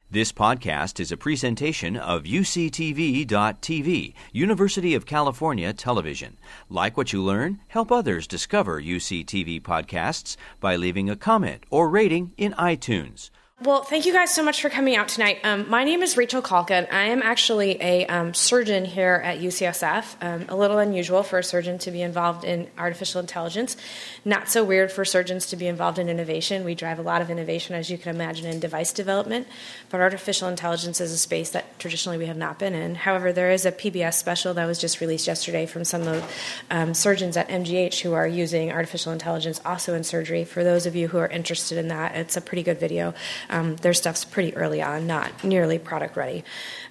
This podcast is a presentation of UCTV.tv, University of California Television. Like what you learn? Help others discover UCTV podcasts by leaving a comment or rating in iTunes. Well, thank you guys so much for coming out tonight. My name is Rachel Kalka. I am actually a surgeon here at UCSF. A little unusual for a surgeon to be involved in artificial intelligence. Not so weird for surgeons to be involved in innovation. We drive a lot of innovation, as you can imagine, in device development. But artificial intelligence is a space that traditionally we have not been in. However, there is a PBS special that was just released yesterday from some of surgeons at MGH who are using artificial intelligence also in surgery. For those of you who are interested in that, it's a pretty good video. Their stuff's pretty early on, not nearly product ready.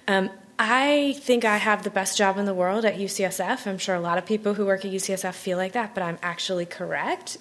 I think I have the best job in the world at UCSF. I'm sure a lot of people who work at UCSF feel like that, but I'm actually correct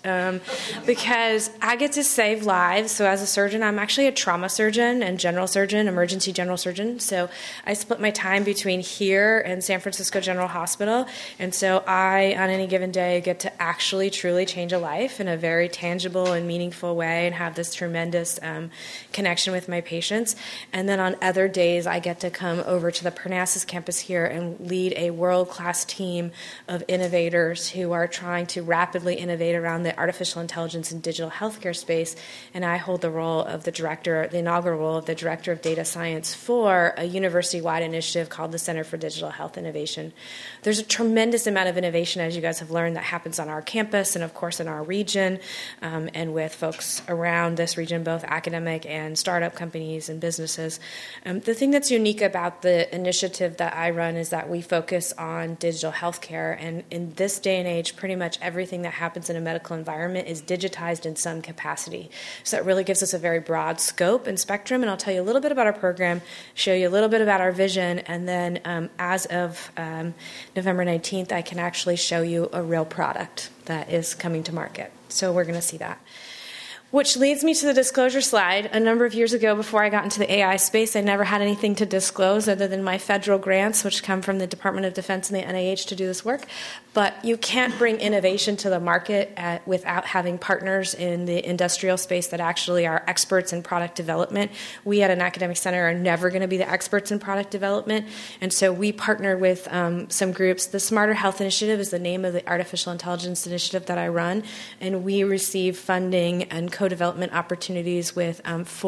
because I get to save lives. So as a surgeon, I'm actually a trauma surgeon and general surgeon, emergency general surgeon. So I split my time between here and San Francisco General Hospital. And so I, on any given day, get to actually truly change a life in a very tangible and meaningful way and have this tremendous connection with my patients. And then on other days, I get to come over to the Parnassus campus here and lead a world-class team of innovators who are trying to rapidly innovate around the artificial intelligence and digital healthcare space. And I hold the role of the director, the inaugural role of the director of data science for a university-wide initiative called the Center for Digital Health Innovation. There's a tremendous amount of innovation, as you guys have learned, that happens on our campus and, of course, in our region and with folks around this region, both academic and startup companies and businesses. The thing that's unique about the initiative that I run is that we focus on digital healthcare, and in this day and age, pretty much everything that happens in a medical environment is digitized in some capacity. So that really gives us a very broad scope and spectrum, and I'll tell you a little bit about our program, show you a little bit about our vision, and then as of November 19th, I can actually show you a real product that is coming to market. So we're going to see that. Which leads me to the disclosure slide. A number of years ago, before I got into the AI space, I never had anything to disclose other than my federal grants, which come from the Department of Defense and the NIH to do this work. But you can't bring innovation to the market without having partners in the industrial space that actually are experts in product development. We at an academic center are never going to be the experts in product development. And so we partner with some groups. The Smarter Health Initiative is the name of the artificial intelligence initiative that I run. And we receive funding and co-development opportunities with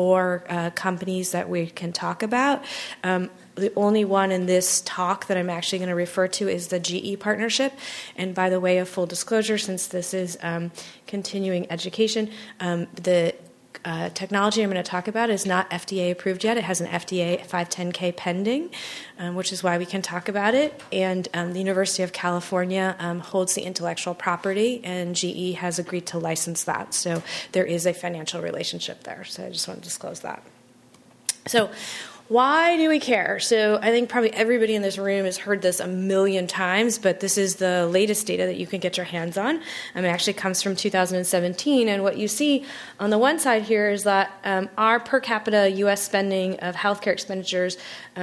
4 companies that we can talk about. The only one in this talk that I'm actually going to refer to is the GE partnership. And by the way of full disclosure, since this is continuing education, the technology I'm going to talk about is not FDA approved yet. It has an FDA 510K pending, which is why we can talk about it. And the University of California holds the intellectual property, and GE has agreed to license that. So there is a financial relationship there. So I just want to disclose that. So why do we care? So I think probably everybody in this room has heard this a million times, but this is the latest data that you can get your hands on. It actually comes from 2017, and what you see on the one side here is that our per capita U.S. spending of healthcare expenditures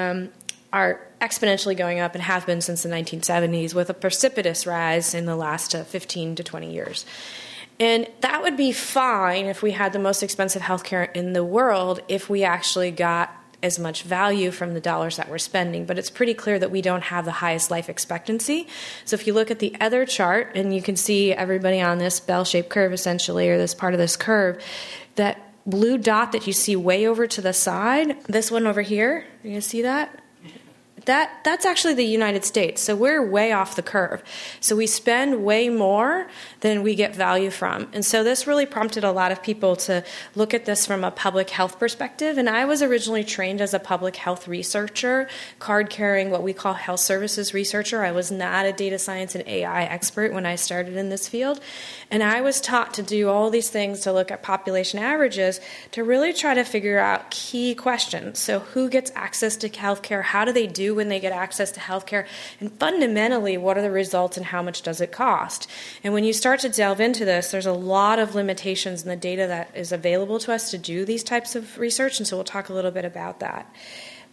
are exponentially going up and have been since the 1970s, with a precipitous rise in the last 15 to 20 years. And that would be fine if we had the most expensive healthcare in the world if we actually got as much value from the dollars that we're spending. But it's pretty clear that we don't have the highest life expectancy. So if you look at the other chart, and you can see everybody on this bell-shaped curve essentially, or this part of this curve, that blue dot that you see way over to the side, this one over here, you can see that? That's actually the United States. So we're way off the curve. So we spend way more than we get value from. And so this really prompted a lot of people to look at this from a public health perspective. And I was originally trained as a public health researcher, card-carrying what we call health services researcher. I was not a data science and AI expert when I started in this field. And I was taught to do all these things to look at population averages to really try to figure out key questions. So who gets access to healthcare? How do they do when they get access to healthcare? And fundamentally, what are the results and how much does it cost? And when you start to delve into this, there's a lot of limitations in the data that is available to us to do these types of research, and so we'll talk a little bit about that.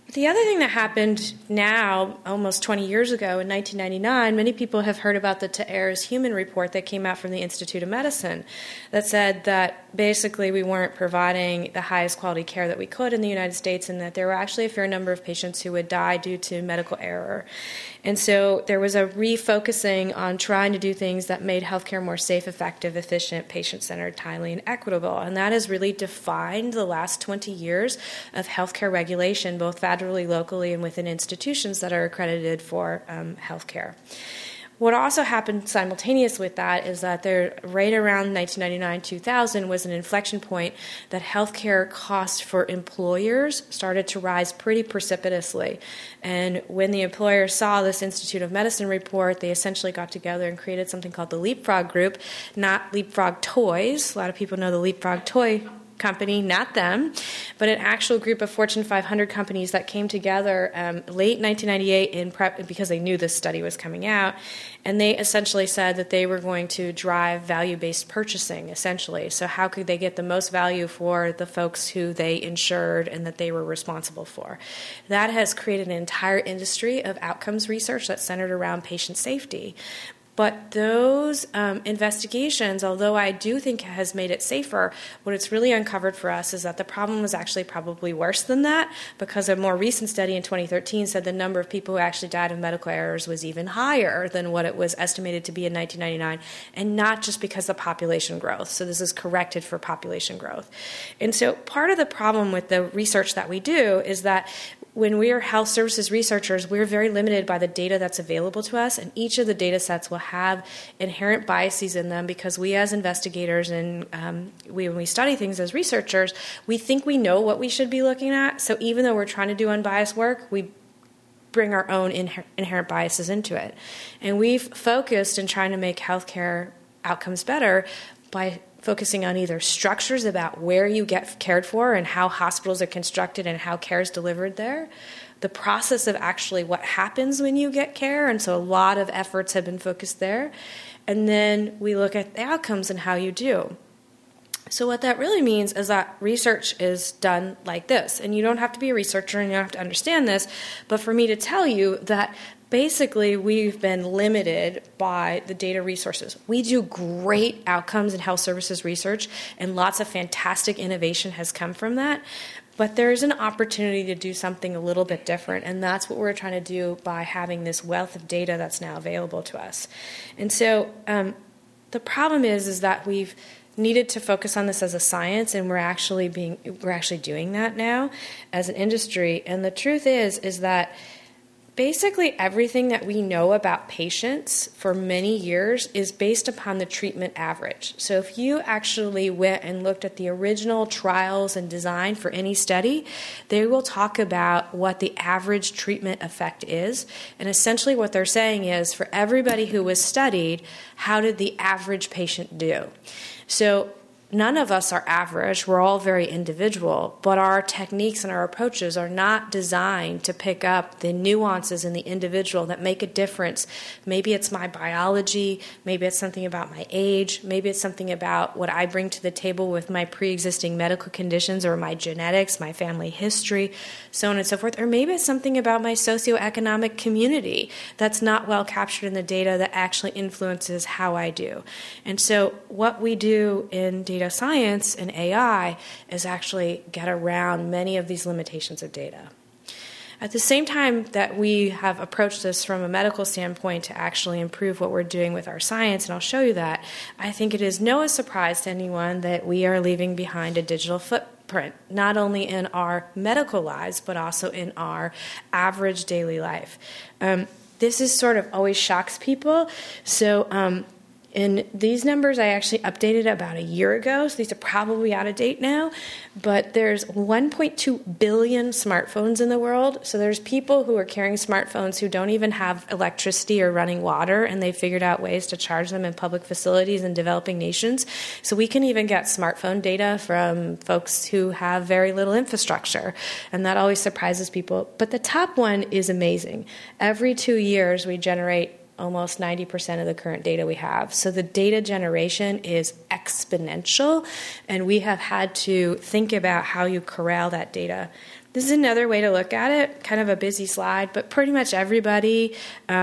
The other thing that happened now, almost 20 years ago in 1999, many people have heard about the To Err is Human report that came out from the Institute of Medicine that said that basically we weren't providing the highest quality care that we could in the United States, and that there were actually a fair number of patients who would die due to medical error. And so there was a refocusing on trying to do things that made healthcare more safe, effective, efficient, patient-centered, timely, and equitable. And that has really defined the last 20 years of healthcare regulation, both federally, locally, and within institutions that are accredited for healthcare. What also happened simultaneous with that is that there, right around 1999-2000 was an inflection point that healthcare costs for employers started to rise pretty precipitously. And when the employers saw this Institute of Medicine report, they essentially got together and created something called the Leapfrog Group, not Leapfrog Toys. A lot of people know the Leapfrog Toy company, not them, but an actual group of Fortune 500 companies that came together late 1998 because they knew this study was coming out, and they essentially said that they were going to drive value-based purchasing, essentially. So how could they get the most value for the folks who they insured and that they were responsible for? That has created an entire industry of outcomes research that's centered around patient safety. But those investigations, although I do think has made it safer, what it's really uncovered for us is that the problem was actually probably worse than that, because a more recent study in 2013 said the number of people who actually died of medical errors was even higher than what it was estimated to be in 1999, and not just because of population growth. So this is corrected for population growth. And so part of the problem with the research that we do is that when we are health services researchers, we're very limited by the data that's available to us, and each of the data sets will have inherent biases in them because we as investigators and when we study things as researchers, we think we know what we should be looking at. So even though we're trying to do unbiased work, we bring our own inherent biases into it. And we've focused in trying to make healthcare outcomes better by focusing on either structures about where you get cared for and how hospitals are constructed and how care is delivered there, the process of actually what happens when you get care, and so a lot of efforts have been focused there, and then we look at the outcomes and how you do. So what that really means is that research is done like this, and you don't have to be a researcher and you don't have to understand this, but for me to tell you that basically, we've been limited by the data resources. We do great outcomes in health services research, and lots of fantastic innovation has come from that. But there is an opportunity to do something a little bit different, and that's what we're trying to do by having this wealth of data that's now available to us. And so the problem is that we've needed to focus on this as a science, and we're actually doing that now as an industry. And the truth is that basically everything that we know about patients for many years is based upon the treatment average. So if you actually went and looked at the original trials and design for any study, they will talk about what the average treatment effect is. And essentially what they're saying is, for everybody who was studied, how did the average patient do? So none of us are average. We're all very individual, but our techniques and our approaches are not designed to pick up the nuances in the individual that make a difference. Maybe it's my biology, maybe it's something about my age, maybe it's something about what I bring to the table with my pre-existing medical conditions or my genetics, my family history, so on and so forth. Or maybe it's something about my socioeconomic community that's not well captured in the data that actually influences how I do. And so what we do in data science and AI is actually get around many of these limitations of data. At the same time that we have approached this from a medical standpoint to actually improve what we're doing with our science, and I'll show you that, I think it is no surprise to anyone that we are leaving behind a digital footprint, not only in our medical lives, but also in our average daily life. This is sort of always shocks people. So and these numbers I actually updated about a year ago, so these are probably out of date now, but there's 1.2 billion smartphones in the world. So there's people who are carrying smartphones who don't even have electricity or running water, and they figured out ways to charge them in public facilities in developing nations. So we can even get smartphone data from folks who have very little infrastructure, and that always surprises people. But the top one is amazing. Every 2 years we generate almost 90% of the current data we have. So the data generation is exponential, and we have had to think about how you corral that data. This is another way to look at it, kind of a busy slide, but pretty much everybody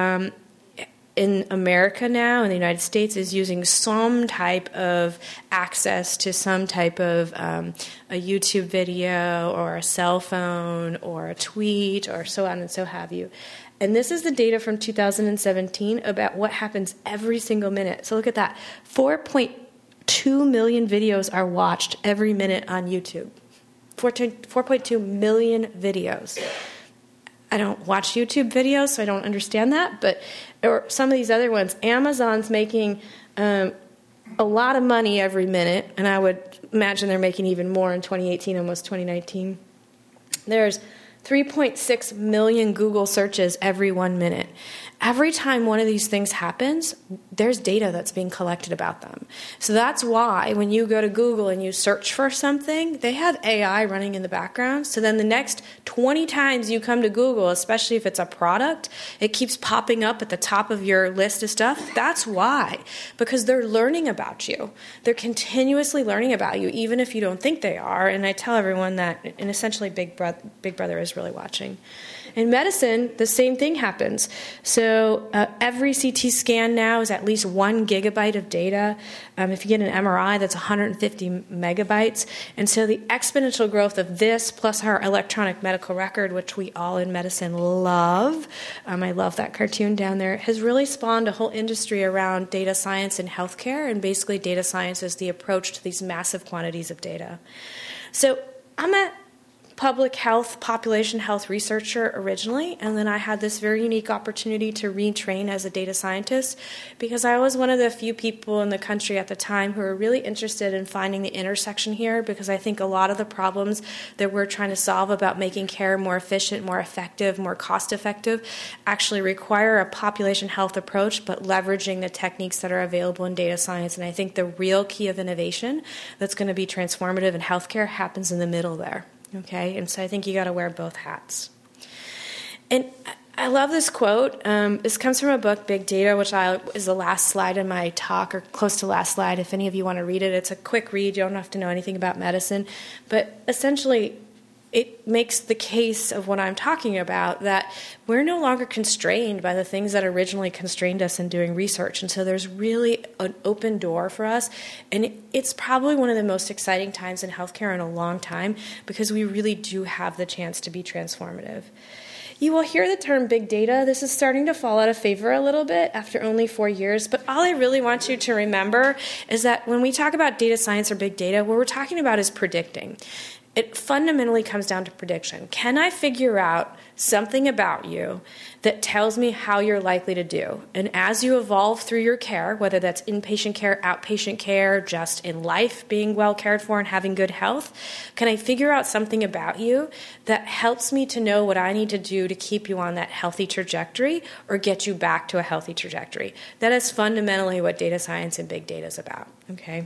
in America now, in the United States, is using some type of access to some type of a YouTube video or a cell phone or a tweet or so on and so have you. And this is the data from 2017 about what happens every single minute. So look at that. 4.2 million videos are watched every minute on YouTube. 4.2 million videos. I don't watch YouTube videos, so I don't understand that. Or some of these other ones, Amazon's making a lot of money every minute, and I would imagine they're making even more in 2018, almost 2019. There's 3.6 million Google searches every 1 minute. Every time one of these things happens, there's data that's being collected about them. So that's why when you go to Google and you search for something, they have AI running in the background. So then the next 20 times you come to Google, especially if it's a product, it keeps popping up at the top of your list of stuff. That's why. Because they're learning about you. They're continuously learning about you, even if you don't think they are. And I tell everyone that, and essentially Big Brother is really watching. In medicine, the same thing happens. So every CT scan now is at least 1 gigabyte of data. If you get an MRI, that's 150 megabytes. And so the exponential growth of this, plus our electronic medical record, which we all in medicine love, I love that cartoon down there, has really spawned a whole industry around data science in healthcare. And basically data science is the approach to these massive quantities of data. So I'm a public health, population health researcher originally, and then I had this very unique opportunity to retrain as a data scientist because I was one of the few people in the country at the time who were really interested in finding the intersection here, because I think a lot of the problems that we're trying to solve about making care more efficient, more effective, more cost-effective actually require a population health approach, but leveraging the techniques that are available in data science. And I think the real key of innovation that's going to be transformative in healthcare happens in the middle there. Okay, and so I think you got to wear both hats. And I love this quote. This comes from a book, Big Data, which is the last slide in my talk, or close to the last slide. If any of you want to read it, it's a quick read. You don't have to know anything about medicine. But essentially, it makes the case of what I'm talking about, that we're no longer constrained by the things that originally constrained us in doing research. And so there's really an open door for us. And it's probably one of the most exciting times in healthcare in a long time, because we really do have the chance to be transformative. You will hear the term big data. This is starting to fall out of favor a little bit after only 4 years. But all I really want you to remember is that when we talk about data science or big data, what we're talking about is predicting. It fundamentally comes down to prediction. Can I figure out something about you that tells me how you're likely to do? And as you evolve through your care, whether that's inpatient care, outpatient care, just in life, being well cared for and having good health, can I figure out something about you that helps me to know what I need to do to keep you on that healthy trajectory or get you back to a healthy trajectory? That is fundamentally what data science and big data is about, okay?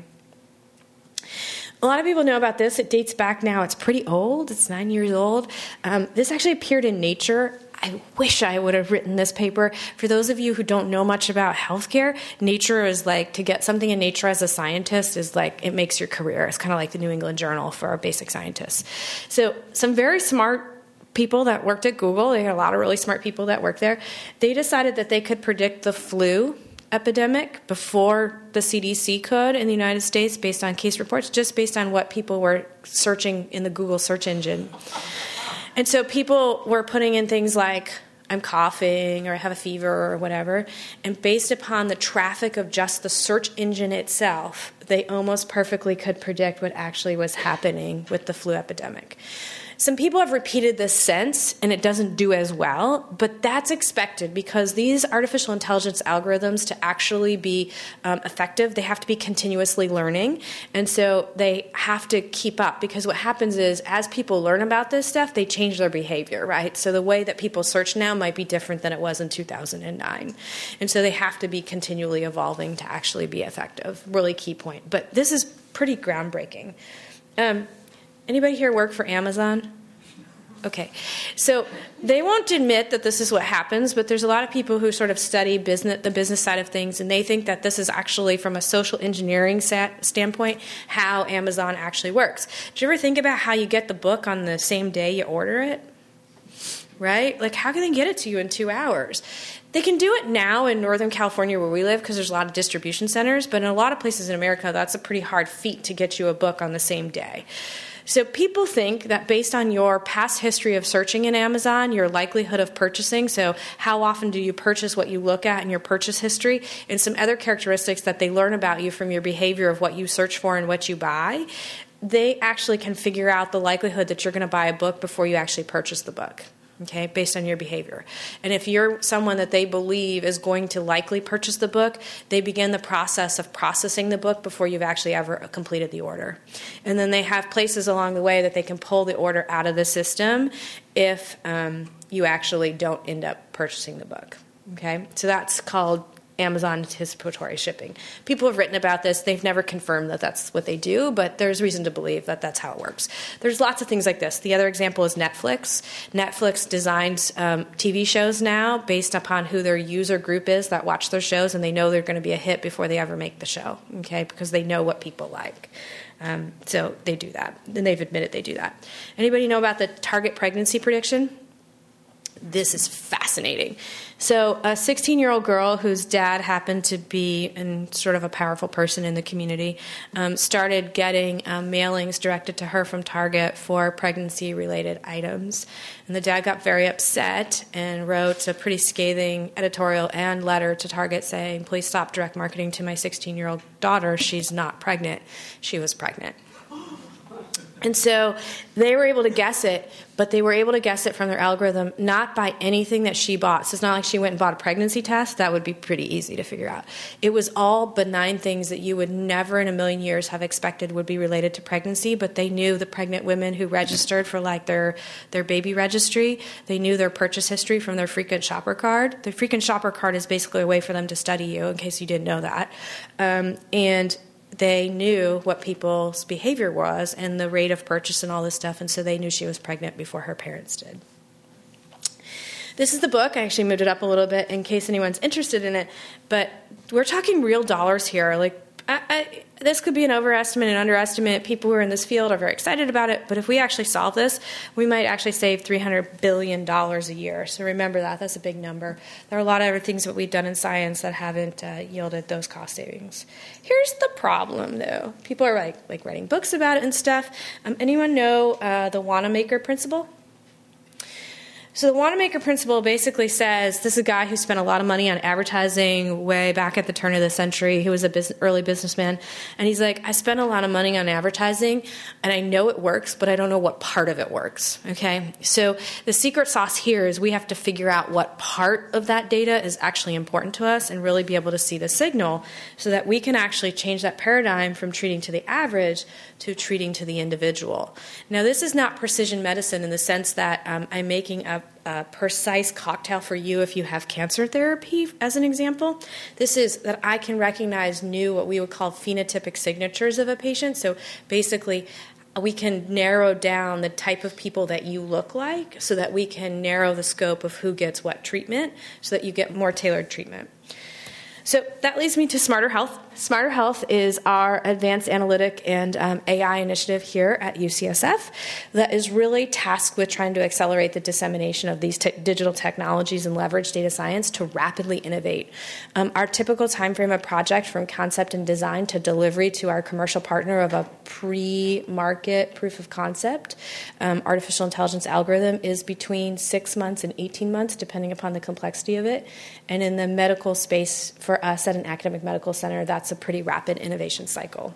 A lot of people know about this. It dates back now. It's pretty old. It's 9 years old. This actually appeared in Nature. I wish I would have written this paper. For those of you who don't know much about healthcare, Nature is like, to get something in Nature as a scientist is like, it makes your career. It's kind of like the New England Journal for our basic scientists. So some very smart people that worked at Google, they had a lot of really smart people that worked there, they decided that they could predict the flu epidemic before the CDC could in the United States based on case reports, just based on what people were searching in the Google search engine. And so people were putting in things like, I'm coughing or I have a fever or whatever, and based upon the traffic of just the search engine itself, they almost perfectly could predict what actually was happening with the flu epidemic. Some people have repeated this since, and it doesn't do as well, but that's expected because these artificial intelligence algorithms, to actually be effective, they have to be continuously learning, and so they have to keep up, because what happens is as people learn about this stuff, they change their behavior, right? So the way that people search now might be different than it was in 2009, and so they have to be continually evolving to actually be effective. Really key point. But this is pretty groundbreaking. Anybody here work for Amazon? Okay, so they won't admit that this is what happens, but there's a lot of people who sort of study the business side of things, and they think that this is actually, from a social engineering standpoint, how Amazon actually works. Do you ever think about how you get the book on the same day you order it? Right? Like, how can they get it to you in 2 hours? They can do it now in Northern California where we live because there's a lot of distribution centers, but in a lot of places in America, that's a pretty hard feat to get you a book on the same day. So people think that based on your past history of searching in Amazon, your likelihood of purchasing, so how often do you purchase what you look at in your purchase history, and some other characteristics that they learn about you from your behavior of what you search for and what you buy, they actually can figure out the likelihood that you're going to buy a book before you actually purchase the book. Okay, based on your behavior. And if you're someone that they believe is going to likely purchase the book, they begin the process of processing the book before you've actually ever completed the order. And then they have places along the way that they can pull the order out of the system if you actually don't end up purchasing the book. Okay, so that's called Amazon anticipatory shipping. People have written about this. They've never confirmed that that's what they do, but there's reason to believe that that's how it works. There's lots of things like this. The other example is Netflix. Netflix designs TV shows now based upon who their user group is that watch their shows, and they know they're going to be a hit before they ever make the show, okay, because they know what people like. So they do that, and they've admitted they do that. Anybody know about the Target pregnancy prediction? This is fascinating. So a 16-year-old girl whose dad happened to be sort of a powerful person in the community started getting mailings directed to her from Target for pregnancy-related items. And the dad got very upset and wrote a pretty scathing editorial and letter to Target saying, please stop direct marketing to my 16-year-old daughter. She's not pregnant. She was pregnant. And so they were able to guess it, but they were able to guess it from their algorithm, not by anything that she bought. So it's not like she went and bought a pregnancy test. That would be pretty easy to figure out. It was all benign things that you would never in a million years have expected would be related to pregnancy, but they knew the pregnant women who registered for like their baby registry. They knew their purchase history from their frequent shopper card. The frequent shopper card is basically a way for them to study you, in case you didn't know that. And they knew what people's behavior was and the rate of purchase and all this stuff, and so they knew she was pregnant before her parents did. This is the book. I actually moved it up a little bit in case anyone's interested in it, but we're talking real dollars here. Like, this could be an overestimate and underestimate. People who are in this field are very excited about it, but if we actually solve this, we might actually save $300 billion a year. So remember that. That's a big number. There are a lot of other things that we've done in science that haven't yielded those cost savings. Here's the problem, though. People are like writing books about it and stuff. Anyone know the Wanamaker principle? So the Wanamaker principle basically says, this is a guy who spent a lot of money on advertising way back at the turn of the century. He was an early businessman. And he's like, I spent a lot of money on advertising, and I know it works, but I don't know what part of it works. Okay? So the secret sauce here is we have to figure out what part of that data is actually important to us and really be able to see the signal so that we can actually change that paradigm from treating to the average to treating to the individual. Now, this is not precision medicine in the sense that I'm making a precise cocktail for you if you have cancer therapy, as an example. This is that I can recognize what we would call phenotypic signatures of a patient. So basically, we can narrow down the type of people that you look like so that we can narrow the scope of who gets what treatment so that you get more tailored treatment. So that leads me to Smarter Health. Smarter Health is our advanced analytic and AI initiative here at UCSF that is really tasked with trying to accelerate the dissemination of these digital technologies and leverage data science to rapidly innovate. Our typical time frame of project from concept and design to delivery to our commercial partner of a pre-market proof of concept artificial intelligence algorithm is between 6 months and 18 months, depending upon the complexity of it. And in the medical space, for us at an academic medical center, that's a pretty rapid innovation cycle.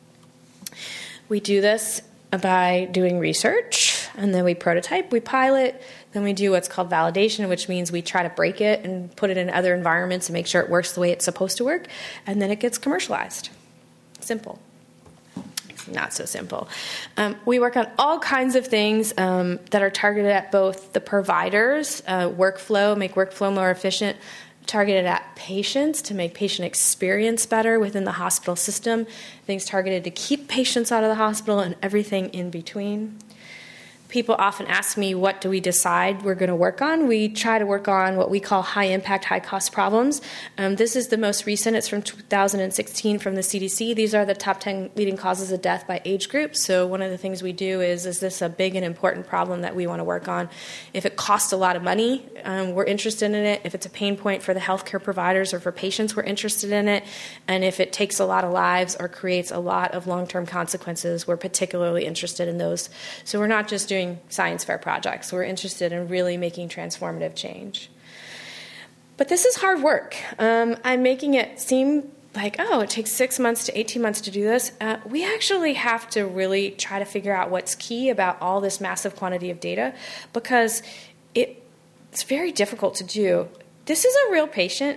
We do this by doing research, and then we prototype, we pilot, then we do what's called validation, which means we try to break it and put it in other environments and make sure it works the way it's supposed to work, and then it gets commercialized. Simple. It's not so simple. We work on all kinds of things that are targeted at both the providers, workflow, make workflow more efficient, targeted at patients to make patient experience better within the hospital system, things targeted to keep patients out of the hospital, and everything in between. people often ask me, what do we decide we're going to work on? We try to work on what we call high-impact, high-cost problems. This is the most recent. It's from 2016 from the CDC. These are the top 10 leading causes of death by age group. So one of the things we do is this a big and important problem that we want to work on? If it costs a lot of money, we're interested in it. If it's a pain point for the healthcare providers or for patients, we're interested in it. And if it takes a lot of lives or creates a lot of long-term consequences, we're particularly interested in those. So we're not just doing science fair projects. We're interested in really making transformative change. But this is hard work. I'm making it seem like, it takes 6 months to 18 months to do this. We actually have to really try to figure out what's key about all this massive quantity of data, because it's very difficult to do. This is a real patient.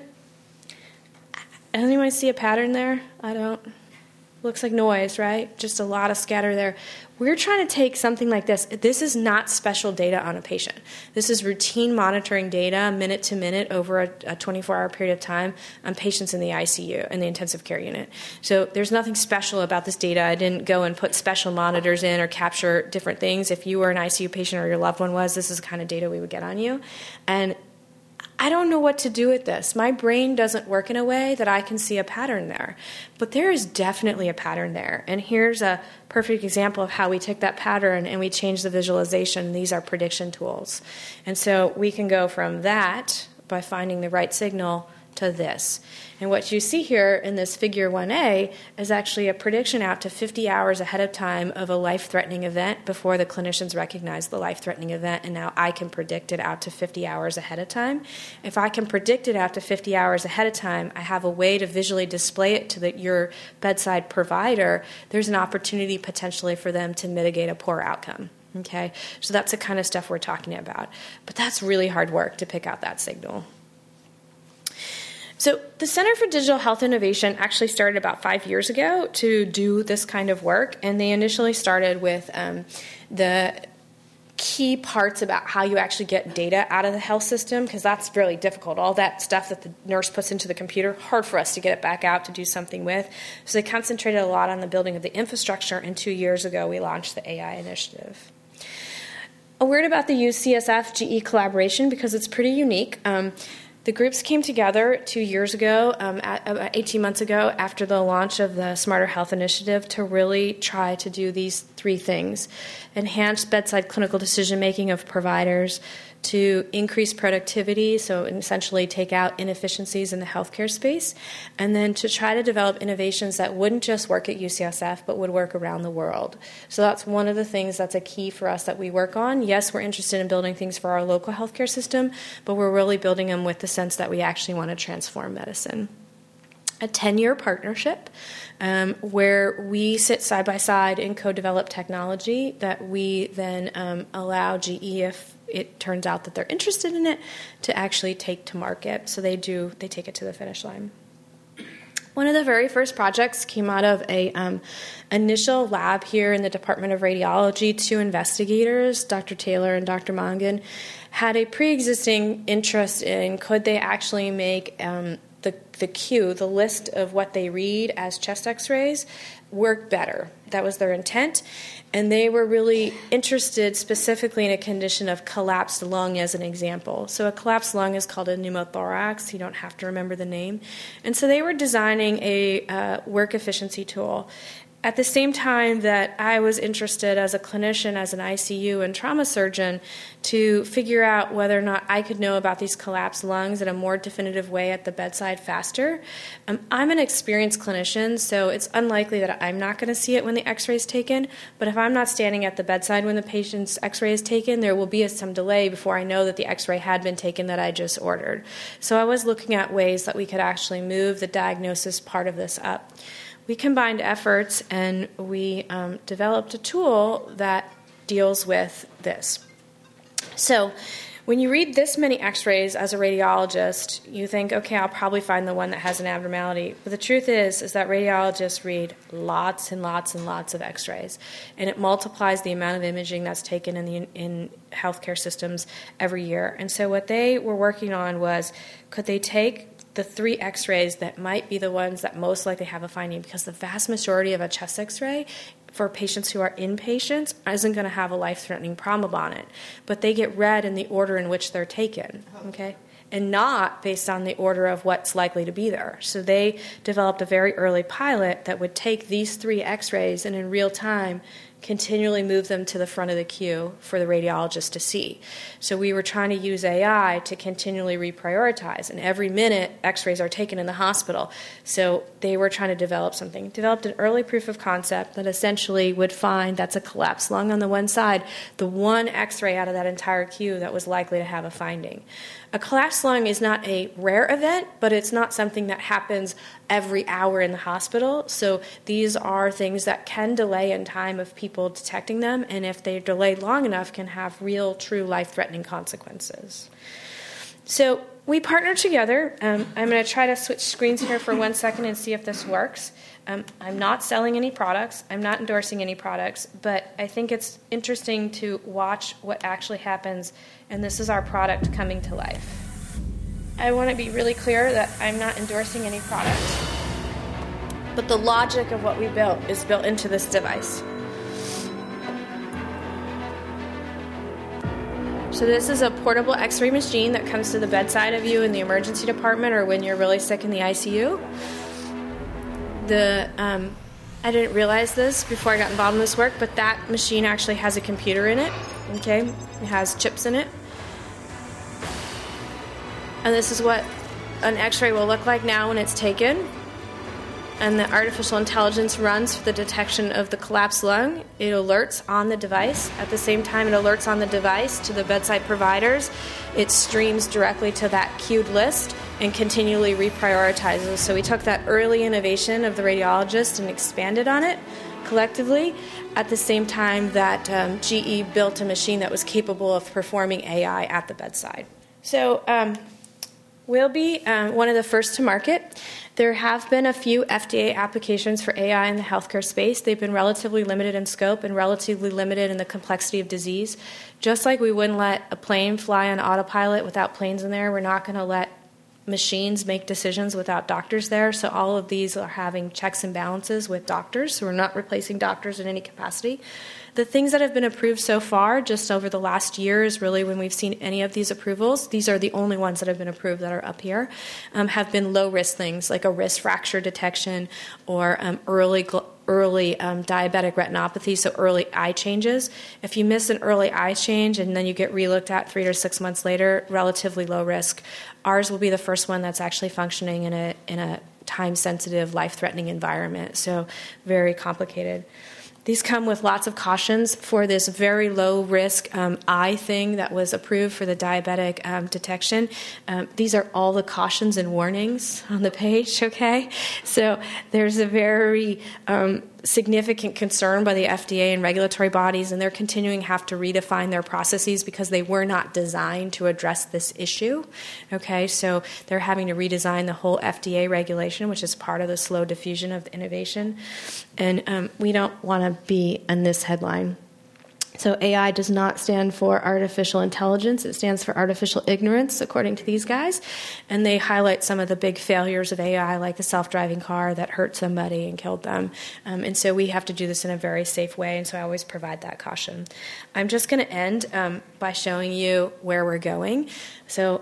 Anyone see a pattern there? I don't. Looks like noise, right? Just a lot of scatter there. We're trying to take something like this. This is not special data on a patient. This is routine monitoring data, minute to minute, over a 24-hour period of time on patients in the ICU, in the intensive care unit. So there's nothing special about this data. I didn't go and put special monitors in or capture different things. If you were an ICU patient or your loved one was, this is the kind of data we would get on you. And I don't know what to do with this. My brain doesn't work in a way that I can see a pattern there. But there is definitely a pattern there. And here's a perfect example of how we took that pattern and we changed the visualization. These are prediction tools. And so we can go from that, by finding the right signal, to this. And what you see here in this figure 1A is actually a prediction out to 50 hours ahead of time of a life-threatening event before the clinicians recognize the life-threatening event, and now I can predict it out to 50 hours ahead of time. If I can predict it out to 50 hours ahead of time, I have a way to visually display it to your bedside provider. There's an opportunity potentially for them to mitigate a poor outcome. Okay, so that's the kind of stuff we're talking about. But that's really hard work to pick out that signal. So the Center for Digital Health Innovation actually started about 5 years ago to do this kind of work, and they initially started with the key parts about how you actually get data out of the health system, because that's really difficult. All that stuff that the nurse puts into the computer, hard for us to get it back out to do something with. So they concentrated a lot on the building of the infrastructure, and 2 years ago we launched the AI initiative. A word about the UCSF-GE collaboration, because it's pretty unique. The groups came together 2 years ago, 18 months ago, after the launch of the Smarter Health Initiative, to really try to do these three things: enhance bedside clinical decision-making of providers, to increase productivity, so essentially take out inefficiencies in the healthcare space, and then to try to develop innovations that wouldn't just work at UCSF, but would work around the world. So that's one of the things that's a key for us that we work on. Yes, we're interested in building things for our local healthcare system, but we're really building them with the sense that we actually want to transform medicine. A 10-year partnership where we sit side by side and co-develop technology that we then allow GE, if it turns out that they're interested in it, to actually take to market. So they take it to the finish line. One of the very first projects came out of a initial lab here in the Department of Radiology. Two investigators, Dr. Taylor and Dr. Mongan, had a pre-existing interest in could they actually make the queue, the list of what they read as chest x-rays, work better. That was their intent. And they were really interested specifically in a condition of collapsed lung as an example. So a collapsed lung is called a pneumothorax. You don't have to remember the name. And so they were designing a work efficiency tool. At the same time that I was interested as a clinician, as an ICU and trauma surgeon, to figure out whether or not I could know about these collapsed lungs in a more definitive way at the bedside faster. I'm an experienced clinician, so it's unlikely that I'm not going to see it when the x-ray is taken, but if I'm not standing at the bedside when the patient's x-ray is taken, there will be some delay before I know that the x-ray had been taken that I just ordered. So I was looking at ways that we could actually move the diagnosis part of this up. We combined efforts and we developed a tool that deals with this. So when you read this many x-rays as a radiologist, you think, okay, I'll probably find the one that has an abnormality. But the truth is that radiologists read lots and lots and lots of x-rays, and it multiplies the amount of imaging that's taken in healthcare systems every year. And so what they were working on was, could they take the 3 x-rays that might be the ones that most likely have a finding, because the vast majority of a chest x-ray for patients who are inpatients isn't going to have a life-threatening problem on it. But they get read in the order in which they're taken, okay? And not based on the order of what's likely to be there. So they developed a very early pilot that would take these 3 x-rays and in real time continually move them to the front of the queue for the radiologist to see. So we were trying to use AI to continually reprioritize, and every minute x-rays are taken in the hospital. So they were trying to developed an early proof of concept that essentially would find that's a collapsed lung on the one side, the one x-ray out of that entire queue that was likely to have a finding. A collapsed lung is not a rare event, but it's not something that happens every hour in the hospital. So these are things that can delay in time of people detecting them, and if they're delayed long enough, can have real, true, life-threatening consequences. So we partnered together. I'm going to try to switch screens here for 1 second and see if this works. I'm not selling any products. I'm not endorsing any products, but I think it's interesting to watch what actually happens, and this is our product coming to life. I want to be really clear that I'm not endorsing any product, but the logic of what we built is built into this device. So this is a portable x-ray machine that comes to the bedside of you in the emergency department or when you're really sick in the ICU. I didn't realize this before I got involved in this work, but that machine actually has a computer in it, okay? It has chips in it. And this is what an x-ray will look like now when it's taken. And the artificial intelligence runs for the detection of the collapsed lung. It alerts on the device. At the same time it alerts on the device to the bedside providers, it streams directly to that queued list and continually reprioritizes. So we took that early innovation of the radiologist and expanded on it collectively at the same time that GE built a machine that was capable of performing AI at the bedside. So we'll be one of the first to market. There have been a few FDA applications for AI in the healthcare space. They've been relatively limited in scope and relatively limited in the complexity of disease. Just like we wouldn't let a plane fly on autopilot without planes in there, we're not going to let machines make decisions without doctors there. So all of these are having checks and balances with doctors. So we're not replacing doctors in any capacity. The things that have been approved so far, just over the last year, is really when we've seen any of these approvals. These are the only ones that have been approved that are up here, have been low-risk things like a wrist fracture detection or early diabetic retinopathy, so early eye changes. If you miss an early eye change and then you get re-looked at 3 to 6 months later, relatively low risk. Ours will be the first one that's actually functioning in a time-sensitive, life-threatening environment, so very complicated. These come with lots of cautions for this very low-risk eye thing that was approved for the diabetic detection. These are all the cautions and warnings on the page, okay? So there's a very significant concern by the FDA and regulatory bodies, and they're continuing to have to redefine their processes because they were not designed to address this issue, okay? So they're having to redesign the whole FDA regulation, which is part of the slow diffusion of the innovation. And we don't want to be in this headline. So AI does not stand for artificial intelligence. It stands for artificial ignorance, according to these guys. And they highlight some of the big failures of AI, like the self-driving car that hurt somebody and killed them. And so we have to do this in a very safe way, and so I always provide that caution. I'm just going to end by showing you where we're going. So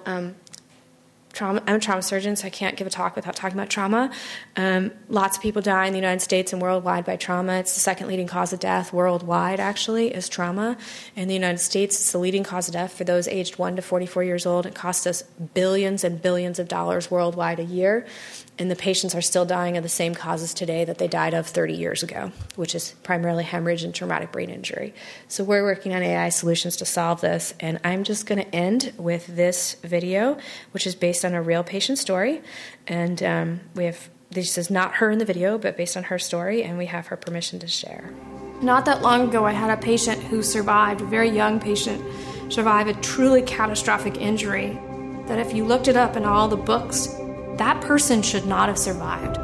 I'm a trauma surgeon, so I can't give a talk without talking about trauma. Lots of people die in the United States and worldwide by trauma. It's the second leading cause of death worldwide, actually, is trauma. In the United States, it's the leading cause of death for those aged 1 to 44 years old. It costs us billions and billions of dollars worldwide a year, and the patients are still dying of the same causes today that they died of 30 years ago, which is primarily hemorrhage and traumatic brain injury. So we're working on AI solutions to solve this, and I'm just going to end with this video, which is based on a real patient story, and this is not her in the video, but based on her story, and we have her permission to share. Not that long ago, I had a patient who survived, a very young patient, survived a truly catastrophic injury that if you looked it up in all the books, that person should not have survived.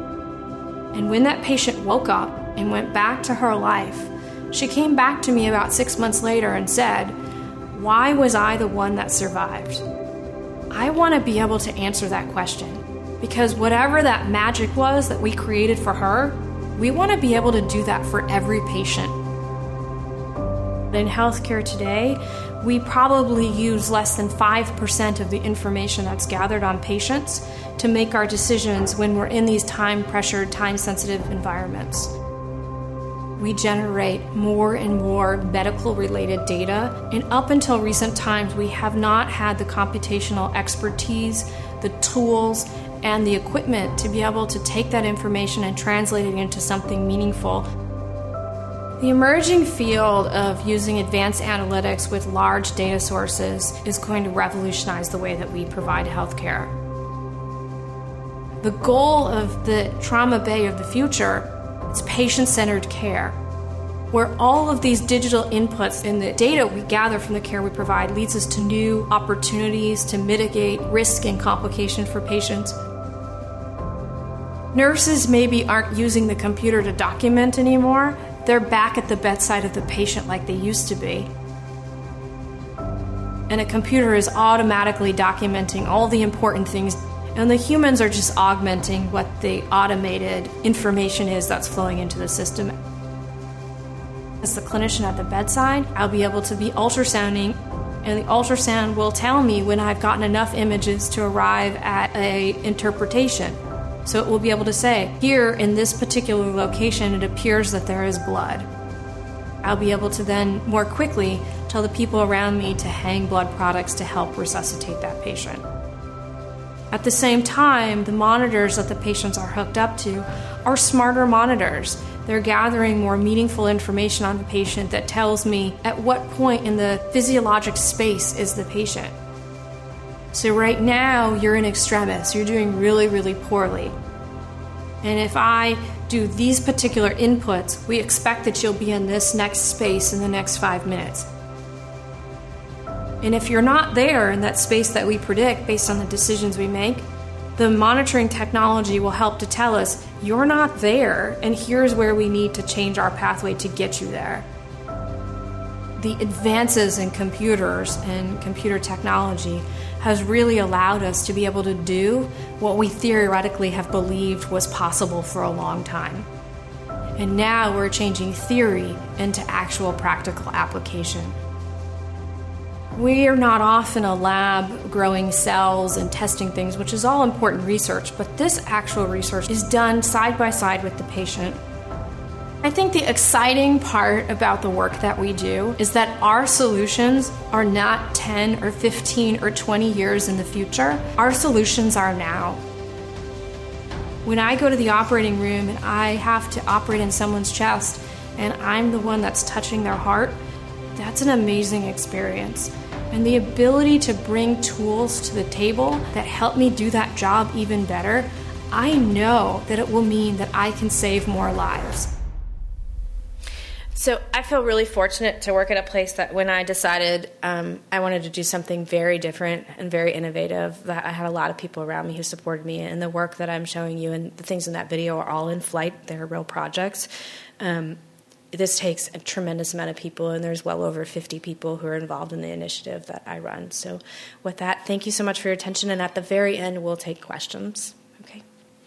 And when that patient woke up and went back to her life, she came back to me about 6 months later and said, "Why was I the one that survived?" I want to be able to answer that question, because whatever that magic was that we created for her, We want to be able to do that for every patient. In healthcare today, we probably use less than 5% of the information that's gathered on patients to make our decisions when we're in these time-pressured, time-sensitive environments. We generate more and more medical-related data, and up until recent times, we have not had the computational expertise, the tools, and the equipment to be able to take that information and translate it into something meaningful. The emerging field of using advanced analytics with large data sources is going to revolutionize the way that we provide healthcare. The goal of the trauma bay of the future is patient-centered care, where all of these digital inputs and the data we gather from the care we provide leads us to new opportunities to mitigate risk and complication for patients. Nurses maybe aren't using the computer to document anymore. They're back at the bedside of the patient like they used to be. And a computer is automatically documenting all the important things, and the humans are just augmenting what the automated information is that's flowing into the system. As the clinician at the bedside, I'll be able to be ultrasounding, and the ultrasound will tell me when I've gotten enough images to arrive at an interpretation. So it will be able to say, here in this particular location, it appears that there is blood. I'll be able to then more quickly tell the people around me to hang blood products to help resuscitate that patient. At the same time, the monitors that the patients are hooked up to are smarter monitors. They're gathering more meaningful information on the patient that tells me at what point in the physiologic space is the patient. So right now, you're in extremis. You're doing really, really poorly. And if I do these particular inputs, we expect that you'll be in this next space in the next 5 minutes. And if you're not there in that space that we predict based on the decisions we make, the monitoring technology will help to tell us, you're not there, and here's where we need to change our pathway to get you there. The advances in computers and computer technology has really allowed us to be able to do what we theoretically have believed was possible for a long time. And now we're changing theory into actual practical application. We are not off in a lab growing cells and testing things, which is all important research, but this actual research is done side by side with the patient. I think the exciting part about the work that we do is that our solutions are not 10 or 15 or 20 years in the future. Our solutions are now. When I go to the operating room and I have to operate in someone's chest and I'm the one that's touching their heart, that's an amazing experience. And the ability to bring tools to the table that help me do that job even better, I know that it will mean that I can save more lives. So I feel really fortunate to work at a place that when I decided I wanted to do something very different and very innovative, that I had a lot of people around me who supported me, and the work that I'm showing you and the things in that video are all in flight. They're real projects. This takes a tremendous amount of people, and there's well over 50 people who are involved in the initiative that I run. So with that, thank you so much for your attention, and at the very end, we'll take questions. Okay.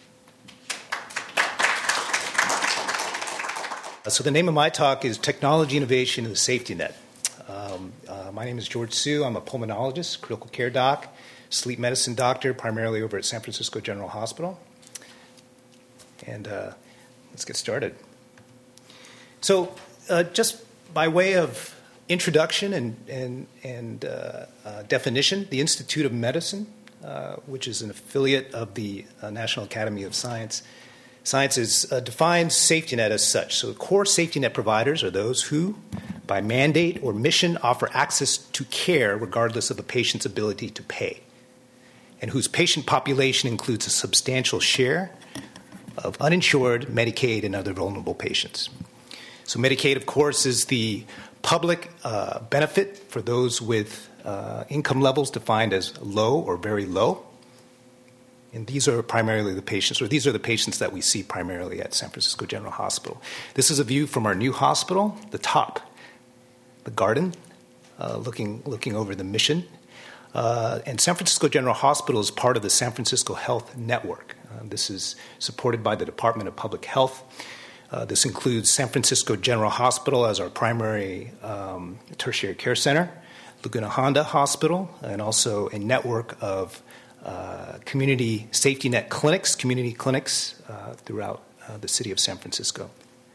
So the name of my talk is Technology Innovation and the Safety Net. My name is George Su. I'm a pulmonologist, critical care doc, sleep medicine doctor, primarily over at San Francisco General Hospital. And let's get started. So just by way of introduction and definition, the Institute of Medicine, which is an affiliate of the National Academy of Sciences, defines safety net as such. So core safety net providers are those who, by mandate or mission, offer access to care regardless of a patient's ability to pay, and whose patient population includes a substantial share of uninsured, Medicaid, and other vulnerable patients. So Medicaid, of course, is the public benefit for those with income levels defined as low or very low. And these are primarily the patients, or these are the patients that we see primarily at San Francisco General Hospital. This is a view from our new hospital, the top, the garden, looking over the Mission. And San Francisco General Hospital is part of the San Francisco Health Network. This is supported by the Department of Public Health. This includes San Francisco General Hospital as our primary tertiary care center, Laguna Honda Hospital, and also a network of community safety net clinics, community clinics throughout the city of San Francisco.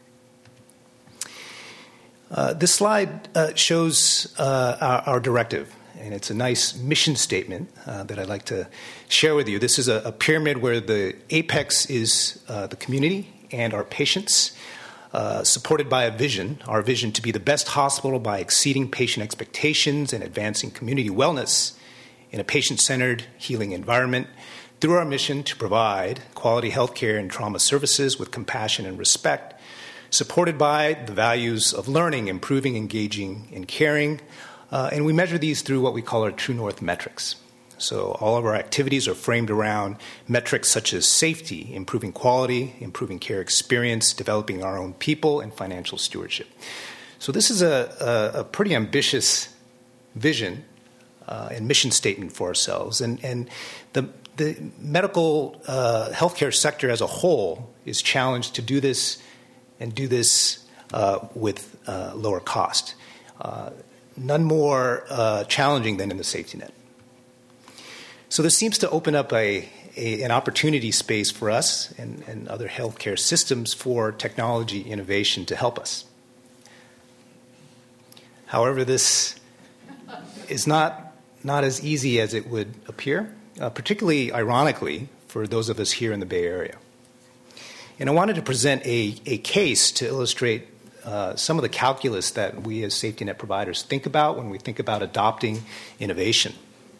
This slide shows our directive, and it's a nice mission statement that I'd like to share with you. This is a pyramid where the apex is the community and our patients, supported by a vision, our vision to be the best hospital by exceeding patient expectations and advancing community wellness in a patient-centered, healing environment through our mission to provide quality healthcare and trauma services with compassion and respect, supported by the values of learning, improving, engaging, and caring. And we measure these through what we call our True North metrics. So all of our activities are framed around metrics such as safety, improving quality, improving care experience, developing our own people, and financial stewardship. So this is a pretty ambitious vision and mission statement for ourselves. And the medical healthcare sector as a whole is challenged to do this and do this with lower cost. None more challenging than in the safety net. So this seems to open up an opportunity space for us and other healthcare systems for technology innovation to help us. However, this is not as easy as it would appear, particularly ironically for those of us here in the Bay Area. And I wanted to present a case to illustrate some of the calculus that we as safety net providers think about when we think about adopting innovation.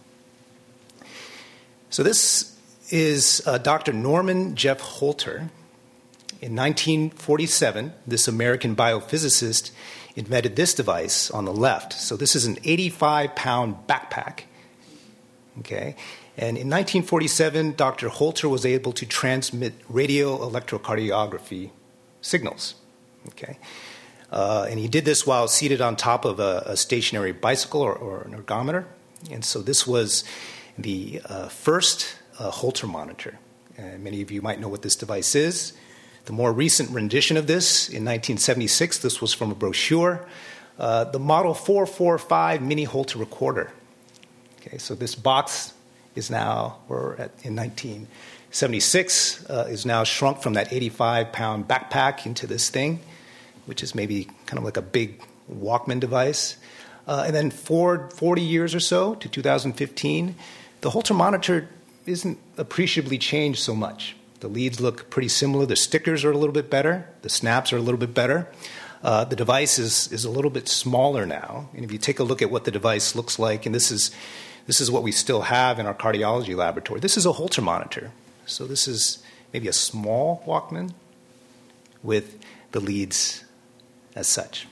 So this is Dr. Norman Jeff Holter. In 1947, this American biophysicist invented this device on the left. So this is an 85-pound backpack. Okay? And in 1947, Dr. Holter was able to transmit radio electrocardiography signals. Okay? And he did this while seated on top of a stationary bicycle or an ergometer. And so this was the first Holter monitor. And many of you might know what this device is. The more recent rendition of this, in 1976, this was from a brochure, the Model 445 Mini Holter Recorder. Okay, so this box is now, in 1976, is now shrunk from that 85-pound backpack into this thing, which is maybe kind of like a big Walkman device. And then 40 years or so, to 2015, the Holter monitor isn't appreciably changed so much. The leads look pretty similar. The stickers are a little bit better. The snaps are a little bit better. The device is a little bit smaller now. And if you take a look at what the device looks like, and this is what we still have in our cardiology laboratory. This is a Holter monitor. So this is maybe a small Walkman with the leads as such.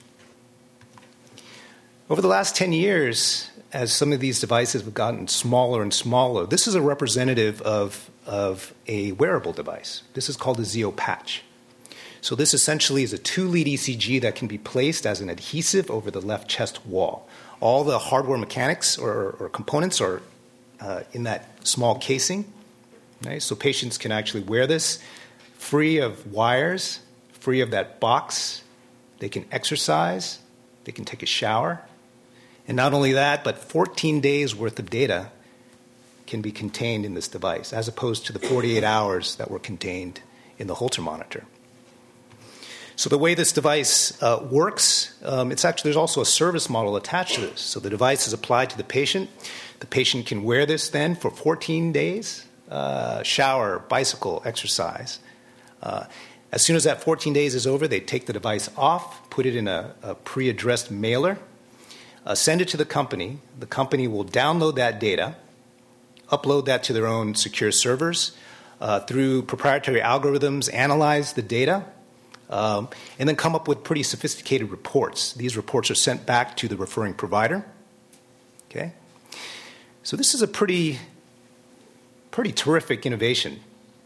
Over the last 10 years, as some of these devices have gotten smaller and smaller, this is a representative of a wearable device. This is called a Zio patch. So this essentially is a 2-lead ECG that can be placed as an adhesive over the left chest wall. All the hardware mechanics or components are in that small casing. Right? So patients can actually wear this free of wires, free of that box. They can exercise. They can take a shower. And not only that, but 14 days worth of data can be contained in this device, as opposed to the 48 hours that were contained in the Holter monitor. So the way this device works, there's also a service model attached to this. So the device is applied to the patient. The patient can wear this then for 14 days, shower, bicycle, exercise. As soon as that 14 days is over, they take the device off, put it in a pre-addressed mailer, send it to the company. The company will download that data, upload that to their own secure servers, through proprietary algorithms, analyze the data, and then come up with pretty sophisticated reports. These reports are sent back to the referring provider. Okay? So this is a pretty terrific innovation.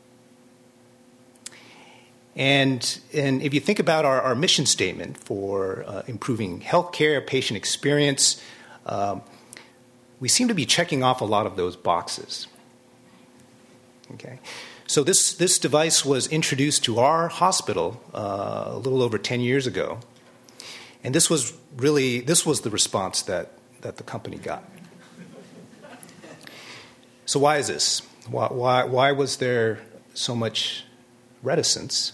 And if you think about our mission statement for improving healthcare, patient experience, we seem to be checking off a lot of those boxes. Okay, So this device was introduced to our hospital a little over 10 years ago, and this was the response that the company got. So why is this? Why was there so much reticence?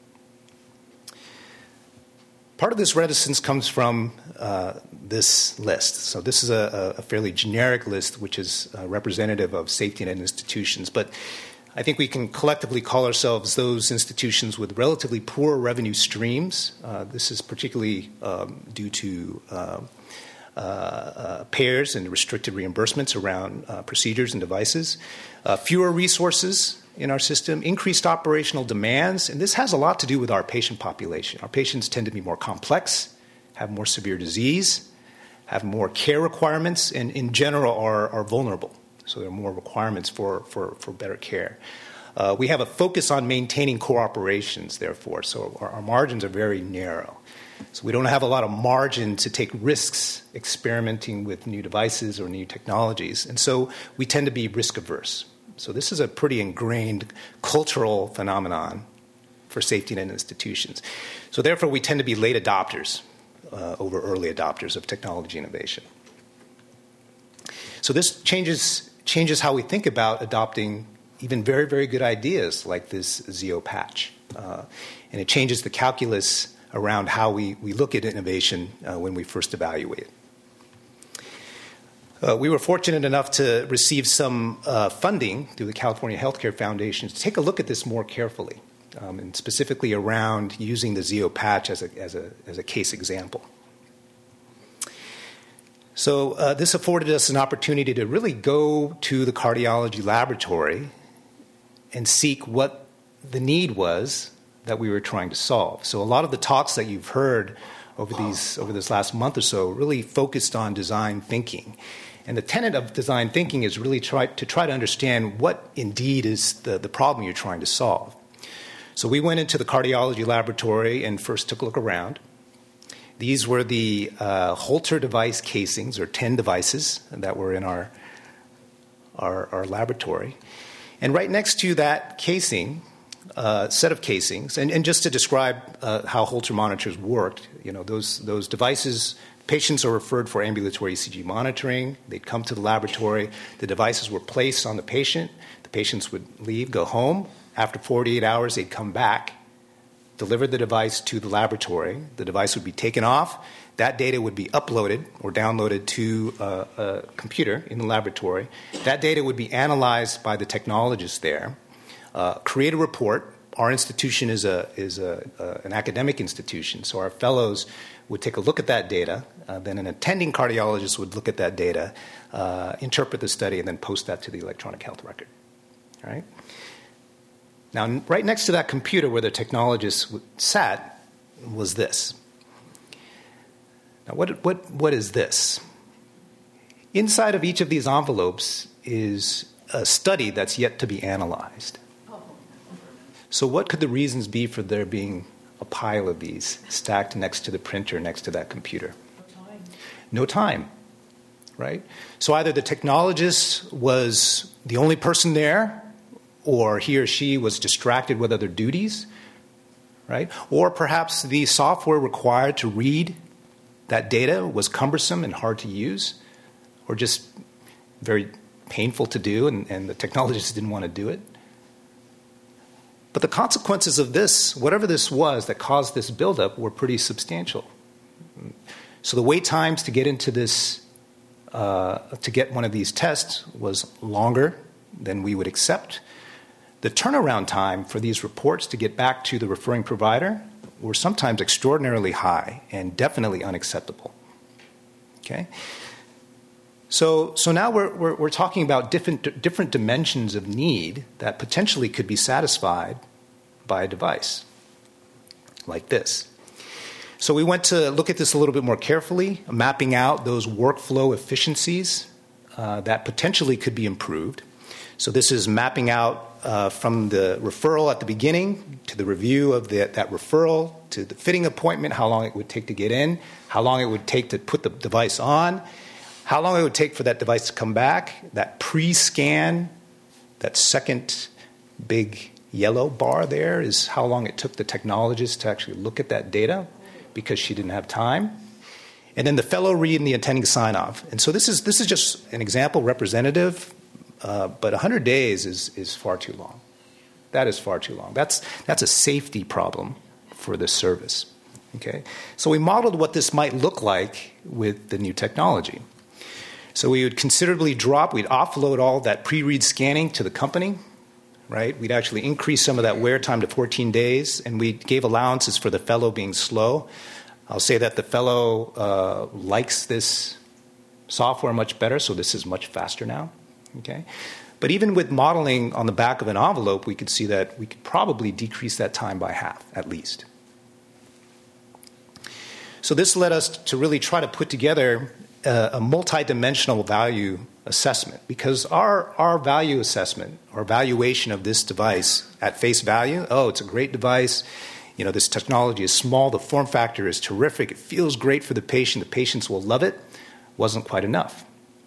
Part of this reticence comes from this list. So this is a fairly generic list, which is representative of safety net institutions. But I think we can collectively call ourselves those institutions with relatively poor revenue streams. This is particularly due to payers and restricted reimbursements around procedures and devices, fewer resources in our system, increased operational demands, and this has a lot to do with our patient population. Our patients tend to be more complex, have more severe disease, have more care requirements, and in general are vulnerable. So there are more requirements for better care. We have a focus on maintaining core operations, therefore, so our margins are very narrow. So we don't have a lot of margin to take risks experimenting with new devices or new technologies, and so we tend to be risk averse. So this is a pretty ingrained cultural phenomenon for safety net institutions. So therefore, we tend to be late adopters over early adopters of technology innovation. So this changes how we think about adopting even very, very good ideas like this Zio patch. And it changes the calculus around how we look at innovation when we first evaluate it. We were fortunate enough to receive some funding through the California Healthcare Foundation to take a look at this more carefully, and specifically around using the Zio patch as a case example. So this afforded us an opportunity to really go to the cardiology laboratory and seek what the need was that we were trying to solve. So a lot of the talks that you've heard over this last month or so really focused on design thinking. And the tenet of design thinking is really try to understand what indeed is the problem you're trying to solve. So we went into the cardiology laboratory and first took a look around. These were the Holter device casings, or 10 devices that were in our laboratory. And right next to that casing, set of casings, and just to describe how Holter monitors worked, those devices, patients are referred for ambulatory ECG monitoring. They'd come to the laboratory. The devices were placed on the patient. The patients would leave, go home. After 48 hours, they'd come back, deliver the device to the laboratory. The device would be taken off. That data would be uploaded or downloaded to a computer in the laboratory. That data would be analyzed by the technologist there, create a report. Our institution is an academic institution, so our fellows would take a look at that data. Then an attending cardiologist would look at that data, interpret the study, and then post that to the electronic health record. All right? Now, right next to that computer where the technologist sat was this. Now, what is this? Inside of each of these envelopes is a study that's yet to be analyzed. So what could the reasons be for there being a pile of these stacked next to the printer, next to that computer? No time, right? So either the technologist was the only person there, or he or she was distracted with other duties, right? Or perhaps the software required to read that data was cumbersome and hard to use, or just very painful to do, and the technologist didn't want to do it. But the consequences of this, whatever this was that caused this buildup, were pretty substantial. So the wait times to get into this, to get one of these tests was longer than we would accept. The turnaround time for these reports to get back to the referring provider were sometimes extraordinarily high and definitely unacceptable. Okay? So now we're talking about different dimensions of need that potentially could be satisfied by a device like this. So we went to look at this a little bit more carefully, mapping out those workflow efficiencies that potentially could be improved. So this is mapping out from the referral at the beginning to the review of that referral to the fitting appointment, how long it would take to get in, how long it would take to put the device on, how long it would take for that device to come back, that pre-scan, that second big yellow bar there is how long it took the technologist to actually look at that data because she didn't have time. And then the fellow read and the attending sign-off. And so this is just an example representative, but 100 days is far too long. That is far too long. That's a safety problem for this service. Okay? So we modeled what this might look like with the new technology. So we would considerably we'd offload all that pre-read scanning to the company, right? We'd actually increase some of that wear time to 14 days, and we gave allowances for the fellow being slow. I'll say that the fellow likes this software much better, so this is much faster now. Okay? But even with modeling on the back of an envelope, we could see that we could probably decrease that time by half, at least. So this led us to really try to put together a multidimensional value assessment, because our value assessment, our valuation of this device at face value, it's a great device, this technology is small, the form factor is terrific, it feels great for the patients will love it, wasn't quite enough.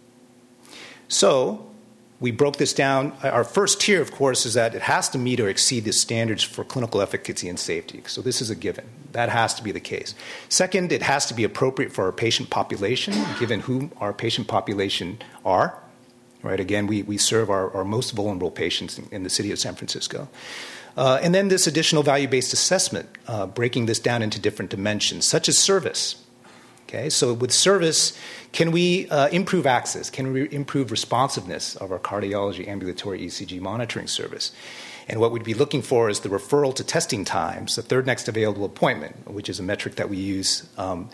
So we broke this down. Our first tier, of course, is that it has to meet or exceed the standards for clinical efficacy and safety. So this is a given. That has to be the case. Second, it has to be appropriate for our patient population, given who our patient population are. Right? Again, we serve our most vulnerable patients in the city of San Francisco. And then this additional value-based assessment, breaking this down into different dimensions, such as service. Okay, so with service, can we improve access? Can we improve responsiveness of our cardiology ambulatory ECG monitoring service? And what we'd be looking for is the referral to testing times, the third next available appointment, which is a metric that we use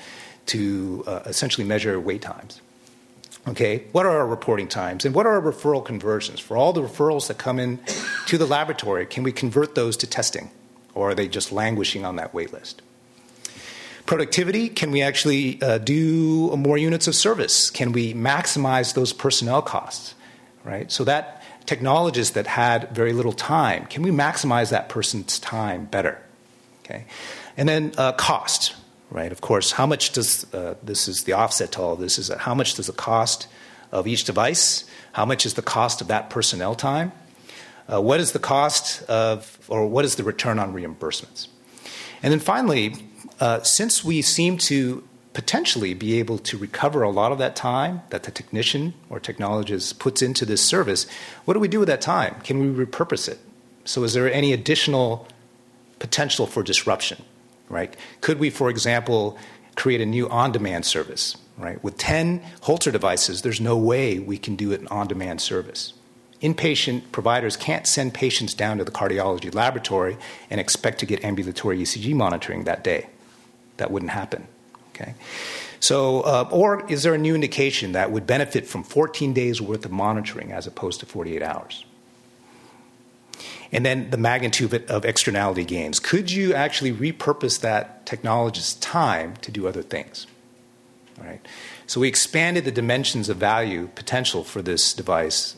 to essentially measure wait times. Okay, what are our reporting times? And what are our referral conversions? For all the referrals that come in to the laboratory, can we convert those to testing? Or are they just languishing on that wait list? Productivity, can we actually do more units of service? Can we maximize those personnel costs, right? So that technologist that had very little time, can we maximize that person's time better, okay? And then cost, right? Of course, how much does, this is the offset to all of this, is that how much does the cost of each device, how much is the cost of that personnel time? What is the cost of, or what is the return on reimbursements? And then finally, since we seem to potentially be able to recover a lot of that time that the technician or technologist puts into this service, what do we do with that time? Can we repurpose it? So is there any additional potential for disruption, right? Could we, for example, create a new on-demand service, right? With 10 Holter devices, there's no way we can do an on-demand service. Inpatient providers can't send patients down to the cardiology laboratory and expect to get ambulatory ECG monitoring that day. That wouldn't happen. Okay, so or is there a new indication that would benefit from 14 days worth of monitoring as opposed to 48 hours? And then the magnitude of externality gains. Could you actually repurpose that technologist's time to do other things? All right. So we expanded the dimensions of value potential for this device,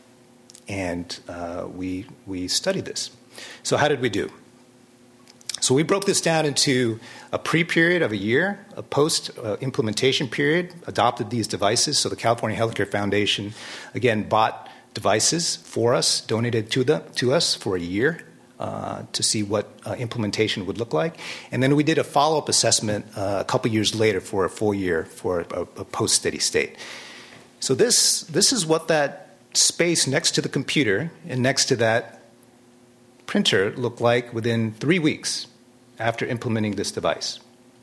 and we studied this. So how did we do? So we broke this down into a pre-period of a year, a post-implementation period, adopted these devices. So the California Healthcare Foundation, again, bought devices for us, donated to us for a year to see what implementation would look like. And then we did a follow-up assessment a couple years later for a full year for a post-steady state. So this is what that space next to the computer and next to that printer looked like within 3 weeks after implementing this device.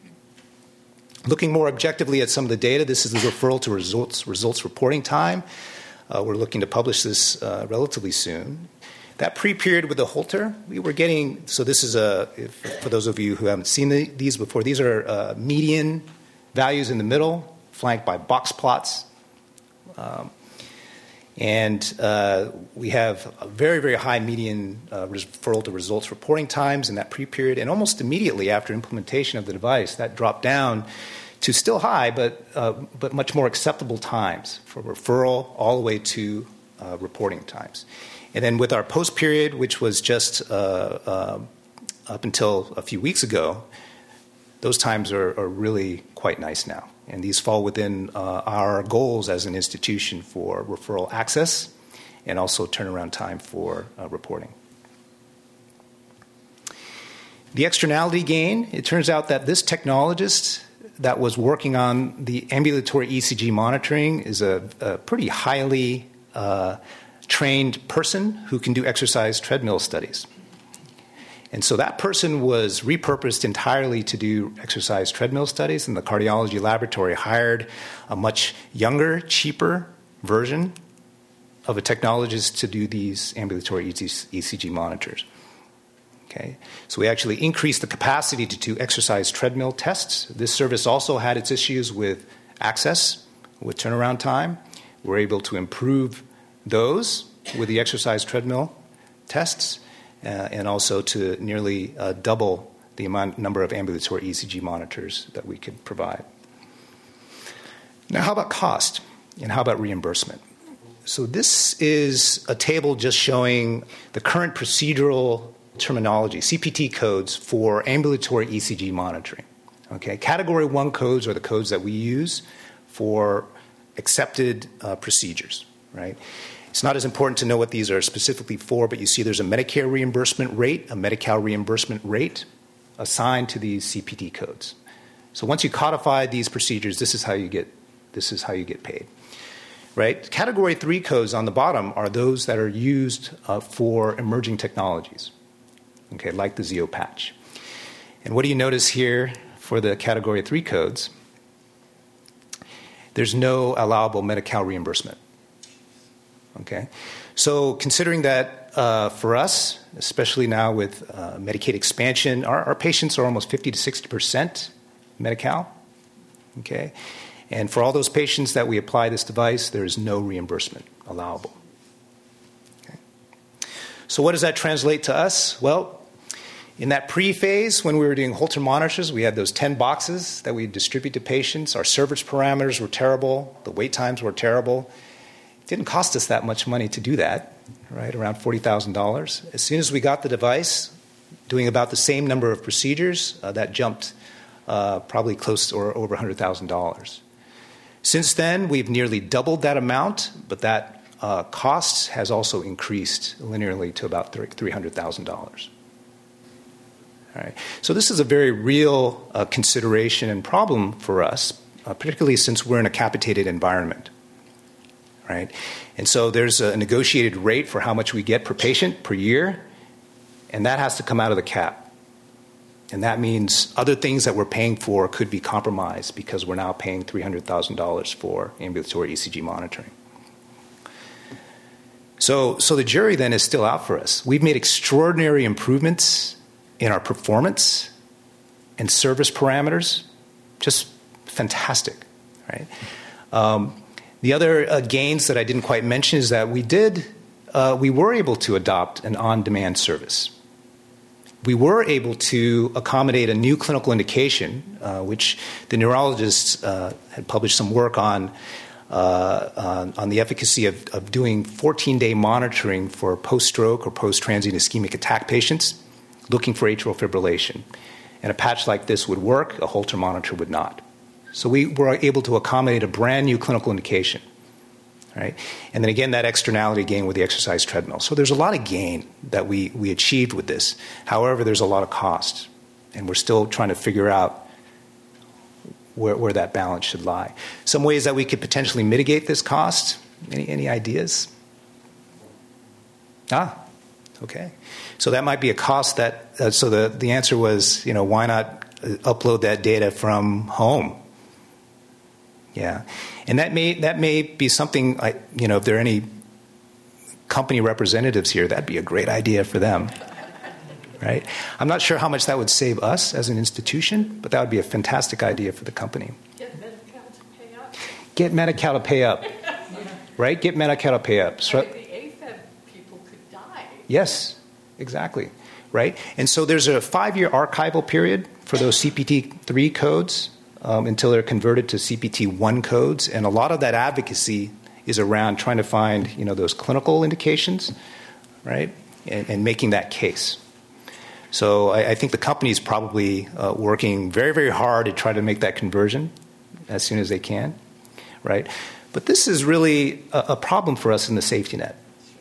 Looking more objectively at some of the data, this is the referral to results reporting time. We're looking to publish this relatively soon. That pre-period with the Holter, we were getting, so this is for those of you who haven't seen these before, these are median values in the middle, flanked by box plots. And we have a very, very high median referral to results reporting times in that pre-period. And almost immediately after implementation of the device, that dropped down to still high, but much more acceptable times for referral all the way to reporting times. And then with our post-period, which was just up until a few weeks ago, those times are really quite nice now. And these fall within our goals as an institution for referral access and also turnaround time for reporting. The externality gain, it turns out that this technologist that was working on the ambulatory ECG monitoring is a pretty highly trained person who can do exercise treadmill studies. And so that person was repurposed entirely to do exercise treadmill studies, and the cardiology laboratory hired a much younger, cheaper version of a technologist to do these ambulatory ECG monitors. Okay. So we actually increased the capacity to do exercise treadmill tests. This service also had its issues with access, with turnaround time. We're able to improve those with the exercise treadmill tests, and also to nearly double the number of ambulatory ECG monitors that we could provide. Now, how about cost, and how about reimbursement? So this is a table just showing the current procedural terminology, CPT codes for ambulatory ECG monitoring. Okay, Category 1 codes are the codes that we use for accepted procedures, right? It's not as important to know what these are specifically for, but you see there's a Medicare reimbursement rate, a Medi-Cal reimbursement rate assigned to these CPT codes. So once you codify these procedures, this is how you get paid. Right? Category 3 codes on the bottom are those that are used for emerging technologies, okay, like the Zio patch. And what do you notice here for the Category 3 codes? There's no allowable Medi-Cal reimbursement. Okay? So considering that for us, especially now with Medicaid expansion, our patients are almost 50 to 60% Medi-Cal. Okay? And for all those patients that we apply this device, there is no reimbursement allowable. Okay. So what does that translate to us? Well, in that pre-phase, when we were doing Holter monitors, we had those 10 boxes that we distribute to patients. Our service parameters were terrible. The wait times were terrible. It didn't cost us that much money to do that, right, around $40,000. As soon as we got the device, doing about the same number of procedures, that jumped probably close to or over $100,000. Since then, we've nearly doubled that amount, but that cost has also increased linearly to about $300,000. All right. So this is a very real consideration and problem for us, particularly since we're in a capitated environment. Right? And so there's a negotiated rate for how much we get per patient per year, and that has to come out of the cap. And that means other things that we're paying for could be compromised because we're now paying $300,000 for ambulatory ECG monitoring. So the jury then is still out for us. We've made extraordinary improvements in our performance and service parameters, just fantastic, right? The other gains that I didn't quite mention is that we were able to adopt an on-demand service. We were able to accommodate a new clinical indication, which the neurologists had published some work on the efficacy of doing 14-day monitoring for post-stroke or post-transient ischemic attack patients looking for atrial fibrillation. And a patch like this would work, a Holter monitor would not. So we were able to accommodate a brand new clinical indication. Right? And then again, that externality gain with the exercise treadmill. So there's a lot of gain that we achieved with this. However, there's a lot of cost, and we're still trying to figure out where that balance should lie. Some ways that we could potentially mitigate this cost. Any ideas? Okay. So that might be a cost that. So the answer was, why not upload that data from home? Yeah, and that may be something. If there are any company representatives here, that'd be a great idea for them, right? I'm not sure how much that would save us as an institution, but that would be a fantastic idea for the company. Get Medi-Cal to pay up. Get Medi-Cal to pay up, right? Get Medi-Cal to pay up. So, the AFib people could die. Yes, exactly, right? And so there's a 5-year archival period for those CPT-3 codes. Until they're converted to CPT-1 codes. And a lot of that advocacy is around trying to find, those clinical indications, right, and making that case. So I think the company is probably working very, very hard to try to make that conversion as soon as they can, right? But this is really a problem for us in the safety net,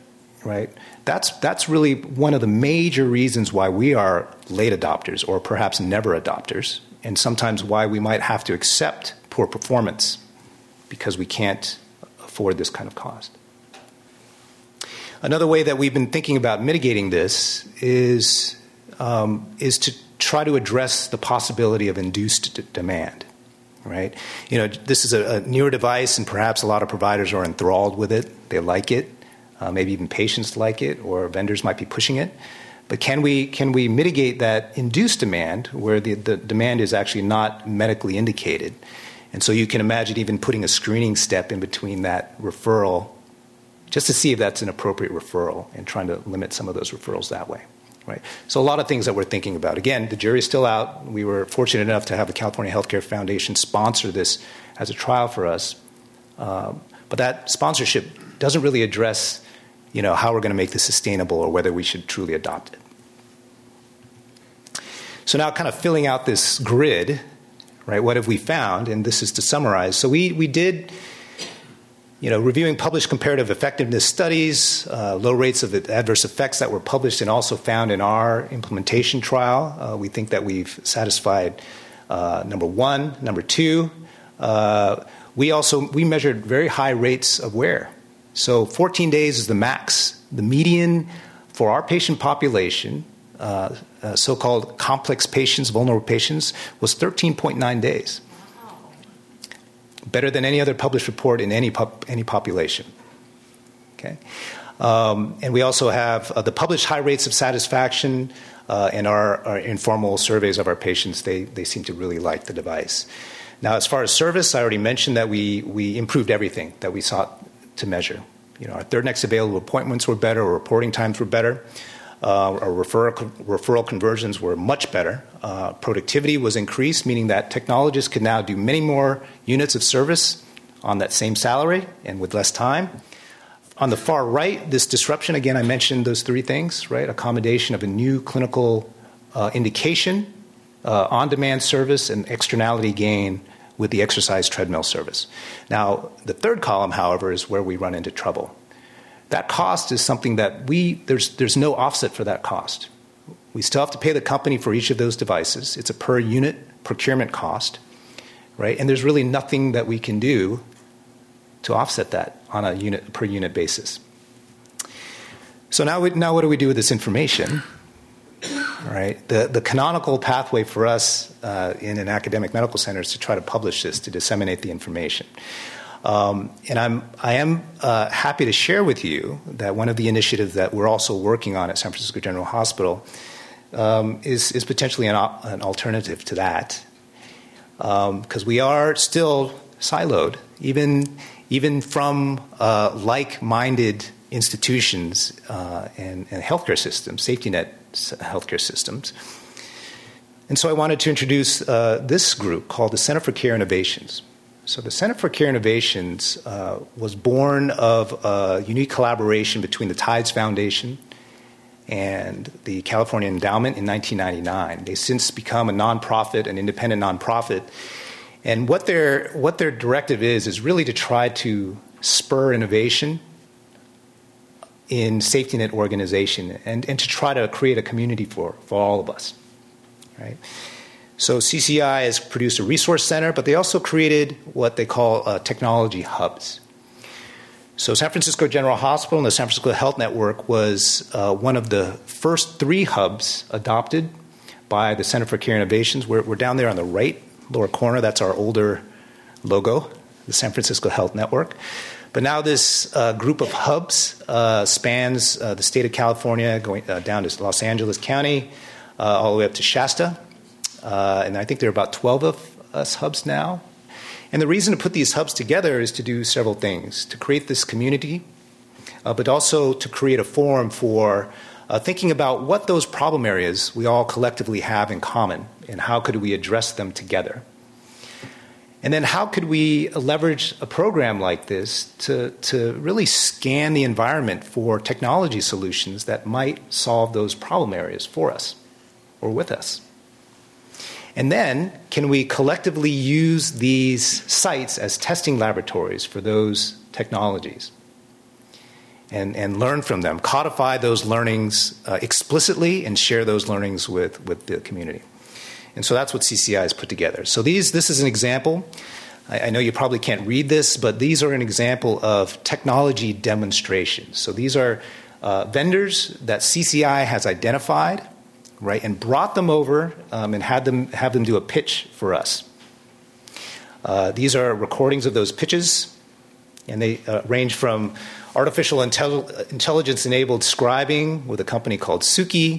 right? That's really one of the major reasons why we are late adopters or perhaps never adopters, and sometimes why we might have to accept poor performance because we can't afford this kind of cost. Another way that we've been thinking about mitigating this is to try to address the possibility of induced demand, right? This is a newer device, and perhaps a lot of providers are enthralled with it. They like it. Maybe even patients like it, or vendors might be pushing it. But can we mitigate that induced demand where the demand is actually not medically indicated? And so you can imagine even putting a screening step in between that referral just to see if that's an appropriate referral and trying to limit some of those referrals that way. Right. So a lot of things that we're thinking about. Again, the jury's still out. We were fortunate enough to have the California Healthcare Foundation sponsor this as a trial for us. But that sponsorship doesn't really address how we're going to make this sustainable or whether we should truly adopt it. So now kind of filling out this grid, right, what have we found? And this is to summarize. So we did, reviewing published comparative effectiveness studies, low rates of adverse effects that were published and also found in our implementation trial. We think that we've satisfied number one. Number two, we measured very high rates of wear. So 14 days is the max. The median for our patient population, so-called complex patients, vulnerable patients, was 13.9 days. Wow. Better than any other published report in any population. Okay, and we also have the published high rates of satisfaction in our informal surveys of our patients. They seem to really like the device. Now, as far as service, I already mentioned that we improved everything that we sought to measure. Our third next available appointments were better, our reporting times were better, our referral conversions were much better. Productivity was increased, meaning that technologists could now do many more units of service on that same salary and with less time. On the far right, this disruption, again, I mentioned those three things, right? Accommodation of a new clinical indication, on-demand service, and externality gain with the exercise treadmill service. Now, the third column, however, is where we run into trouble. That cost is something that there's no offset for that cost. We still have to pay the company for each of those devices. It's a per unit procurement cost, right? And there's really nothing that we can do to offset that on a per unit basis. So now what do we do with this information? Right. The canonical pathway for us in an academic medical center is to try to publish this, to disseminate the information. And I am happy to share with you that one of the initiatives that we're also working on at San Francisco General Hospital is potentially an alternative to that, because we are still siloed, even from like-minded institutions and healthcare systems, safety net healthcare systems. And so I wanted to introduce this group called the Center for Care Innovations. So the Center for Care Innovations was born of a unique collaboration between the Tides Foundation and the California Endowment in 1999. They've since become a nonprofit, an independent nonprofit. And what their directive is really to try to spur innovation in safety net organization and to try to create a community for all of us, right? So CCI has produced a resource center, but they also created what they call technology hubs. So San Francisco General Hospital and the San Francisco Health Network was one of the first 3 hubs adopted by the Center for Care Innovations. We're down there on the right lower corner. That's our older logo, the San Francisco Health Network. But now this group of hubs spans the state of California, going down to Los Angeles County, all the way up to Shasta. And I think there are about 12 of us hubs now. And the reason to put these hubs together is to do several things: to create this community, but also to create a forum for thinking about what those problem areas we all collectively have in common and how could we address them together. And then how could we leverage a program like this to really scan the environment for technology solutions that might solve those problem areas for us or with us? And then can we collectively use these sites as testing laboratories for those technologies? and learn from them, codify those learnings explicitly, and share those learnings with the community. And so that's what CCI has put together. So this is an example. I know you probably can't read this, but these are an example of technology demonstrations. So these are vendors that CCI has identified, right, and brought them over and have them do a pitch for us. These are recordings of those pitches, and they range from artificial intelligence-enabled scribing with a company called Suki,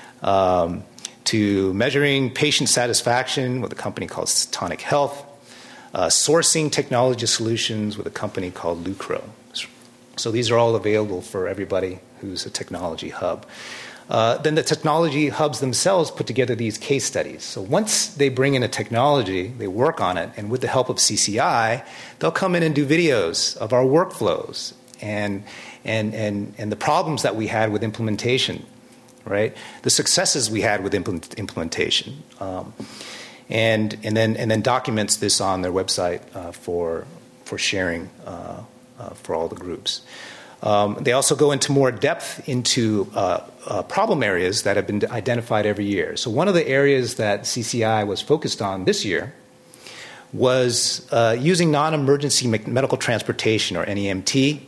to measuring patient satisfaction with a company called Tonic Health, sourcing technology solutions with a company called Lucro. So these are all available for everybody who's a technology hub. Then the technology hubs themselves put together these case studies. So once they bring in a technology, they work on it, and with the help of CCI, they'll come in and do videos of our workflows and the problems that we had with implementation, right? The successes we had with implementation, and then documents this on their website for sharing for all the groups. They also go into more depth into problem areas that have been identified every year. So one of the areas that CCI was focused on this year was using non-emergency medical transportation, or NEMT,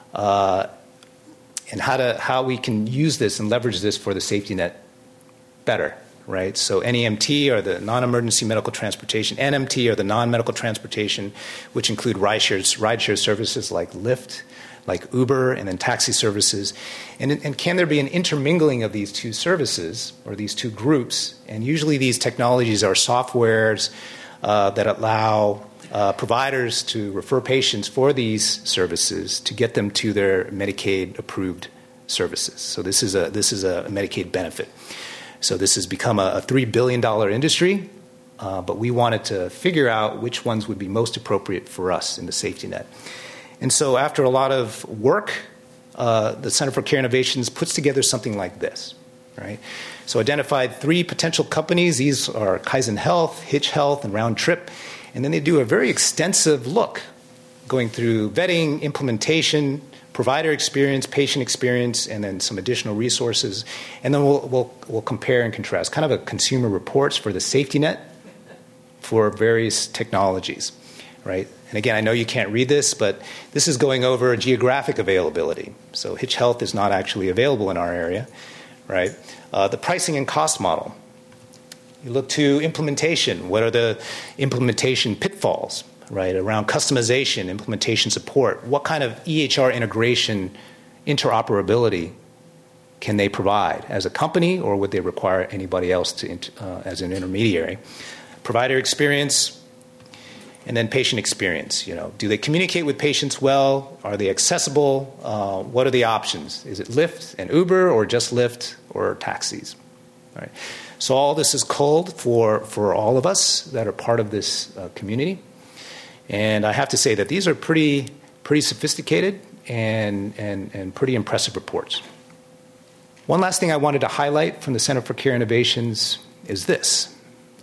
and how we can use this and leverage this for the safety net better, right? So NEMT are the non-emergency medical transportation. NMT are the non-medical transportation, which include rideshare services like Lyft, like Uber, and then taxi services. And can there be an intermingling of these two services or these two groups? And usually these technologies are softwares that allow providers to refer patients for these services to get them to their Medicaid-approved services. So this is a Medicaid benefit. So this has become a $3 billion industry, but we wanted to figure out which ones would be most appropriate for us in the safety net. And so after a lot of work, the Center for Care Innovations puts together something like this, right? So identified 3 potential companies. These are Kaizen Health, Hitch Health, and Round Trip. And then they do a very extensive look, going through vetting, implementation, provider experience, patient experience, and then some additional resources. And then we'll compare and contrast, kind of a consumer reports for the safety net for various technologies, right? And again, I know you can't read this, but this is going over geographic availability. So Hitch Health is not actually available in our area, right? The pricing and cost model. You look to implementation. What are the implementation pitfalls, right, around customization, implementation support? What kind of EHR integration, interoperability can they provide as a company, or would they require anybody else as an intermediary? Provider experience, and then patient experience. Do they communicate with patients well? Are they accessible? What are the options? Is it Lyft and Uber, or just Lyft or taxis? All right. So all this is culled for all of us that are part of this community. And I have to say that these are pretty sophisticated and pretty impressive reports. One last thing I wanted to highlight from the Center for Care Innovations is this.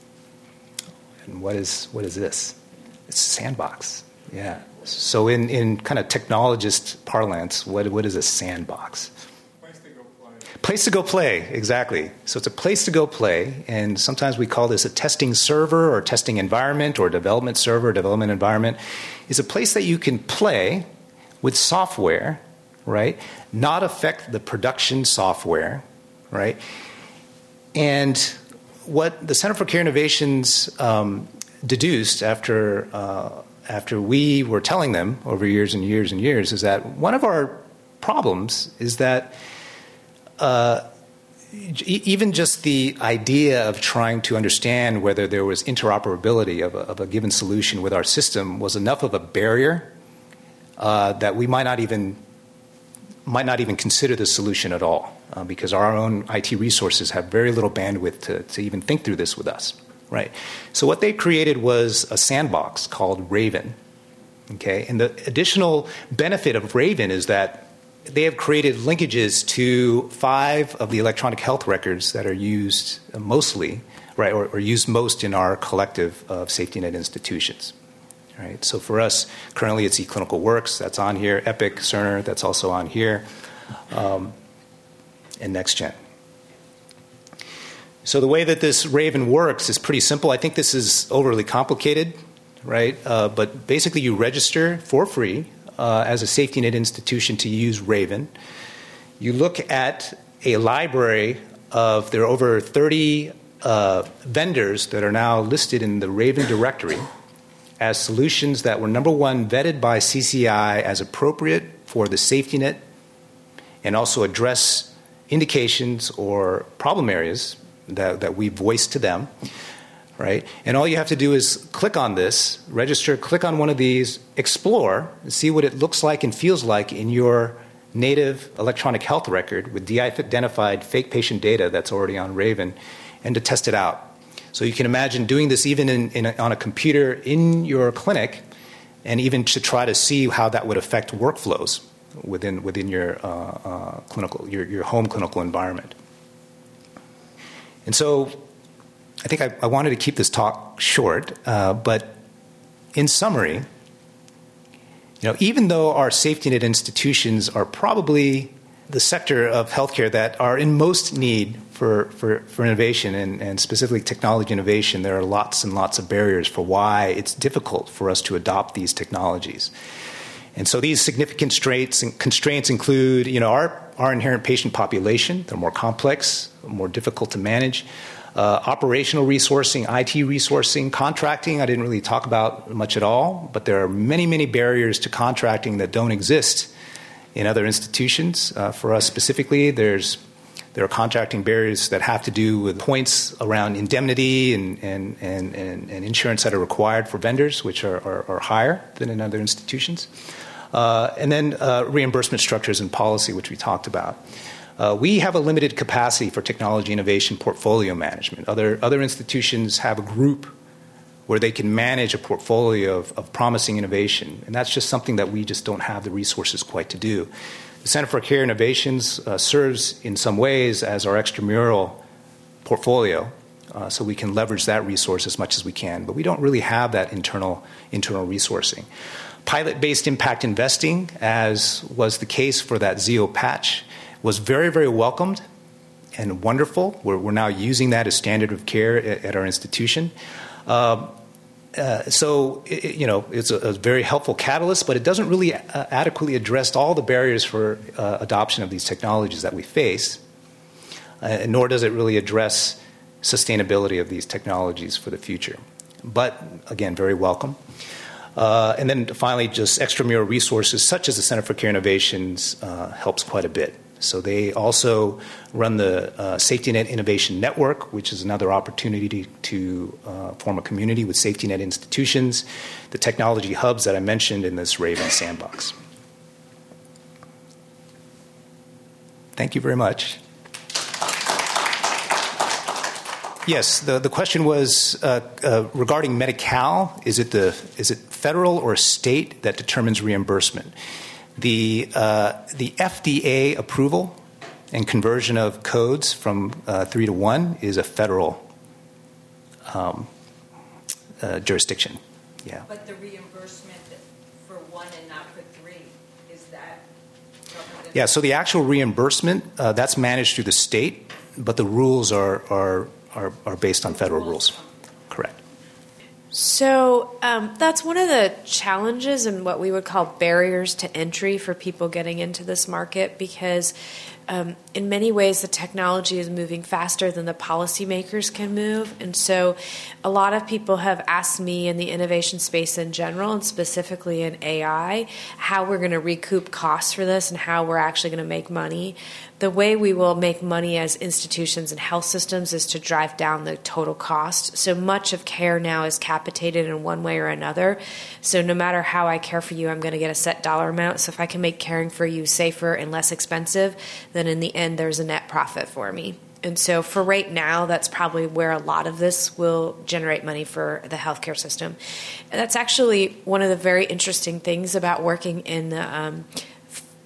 And what is this? It's a sandbox. Yeah. So in kind of technologist parlance, what is a sandbox? Place to go play, exactly. So it's a place to go play, and sometimes we call this a testing server or testing environment or development server, development environment. It's a place that you can play with software, right, not affect the production software, right? And what the Center for Care Innovations deduced after we were telling them over years and years and years is that one of our problems is that even just the idea of trying to understand whether there was interoperability of a given solution with our system was enough of a barrier that we might not even consider the solution at all, because our own IT resources have very little bandwidth to even think through this with us, right? So what they created was a sandbox called Raven, okay? And the additional benefit of Raven is that they have created linkages to 5 of the electronic health records that are used mostly, right, or used most in our collective of safety net institutions, Right? So for us, currently it's eClinicalWorks, that's on here, Epic, Cerner, that's also on here, and NextGen. So the way that this Raven works is pretty simple. I think this is overly complicated, right? But basically you register for free as a safety net institution to use Raven. You look at a library of, there are over 30 vendors that are now listed in the Raven directory as solutions that were, number one, vetted by CCI as appropriate for the safety net and also address indications or problem areas that we voiced to them, right? And all you have to do is click on this, register, click on one of these, explore, and see what it looks like and feels like in your native electronic health record with de-identified fake patient data that's already on Raven, and to test it out. So you can imagine doing this even on a computer in your clinic, and even to try to see how that would affect workflows within your clinical, your home clinical environment. And so I think I wanted to keep this talk short, but in summary, even though our safety net institutions are probably the sector of healthcare that are in most need for innovation and specifically technology innovation, there are lots and lots of barriers for why it's difficult for us to adopt these technologies. And so these significant constraints include, our inherent patient population. They're more complex, more difficult to manage. Operational resourcing, IT resourcing, contracting, I didn't really talk about much at all, but there are many, many barriers to contracting that don't exist in other institutions. For us specifically, there are contracting barriers that have to do with points around indemnity and insurance that are required for vendors, which are higher than in other institutions. And then reimbursement structures and policy, which we talked about. We have a limited capacity for technology innovation portfolio management. Other institutions have a group where they can manage a portfolio of promising innovation, and that's just something that we just don't have the resources quite to do. The Center for Care Innovations serves in some ways as our extramural portfolio, so we can leverage that resource as much as we can, but we don't really have that internal resourcing. Pilot-based impact investing, as was the case for that Zio patch, was very, very welcomed and wonderful. We're now using that as standard of care at our institution. So it's a very helpful catalyst, but it doesn't really adequately address all the barriers for adoption of these technologies that we face, nor does it really address sustainability of these technologies for the future. But, again, very welcome. And then finally, just extramural resources such as the Center for Care Innovations helps quite a bit. So they also run the Safety Net Innovation Network, which is another opportunity to form a community with safety net institutions, the technology hubs that I mentioned in this Raven sandbox. Thank you very much. Yes, the question was regarding Medi-Cal. Is it federal or state that determines reimbursement? The FDA approval and conversion of codes from 3 to 1 is a federal jurisdiction. Yeah. But the reimbursement for 1 and not for 3, is that? Yeah. So the actual reimbursement that's managed through the state, but the rules are based on federal rules. Correct. So that's one of the challenges and what we would call barriers to entry for people getting into this market, because in many ways the technology is moving faster than the policymakers can move. And so a lot of people have asked me in the innovation space in general, and specifically in AI, how we're going to recoup costs for this and how we're actually going to make money. The way we will make money as institutions and health systems is to drive down the total cost. So much of care now is capitated in one way or another. So no matter how I care for you, I'm going to get a set dollar amount. So if I can make caring for you safer and less expensive, then in the end, there's a net profit for me. And so for right now, that's probably where a lot of this will generate money for the healthcare system. And that's actually one of the very interesting things about working in the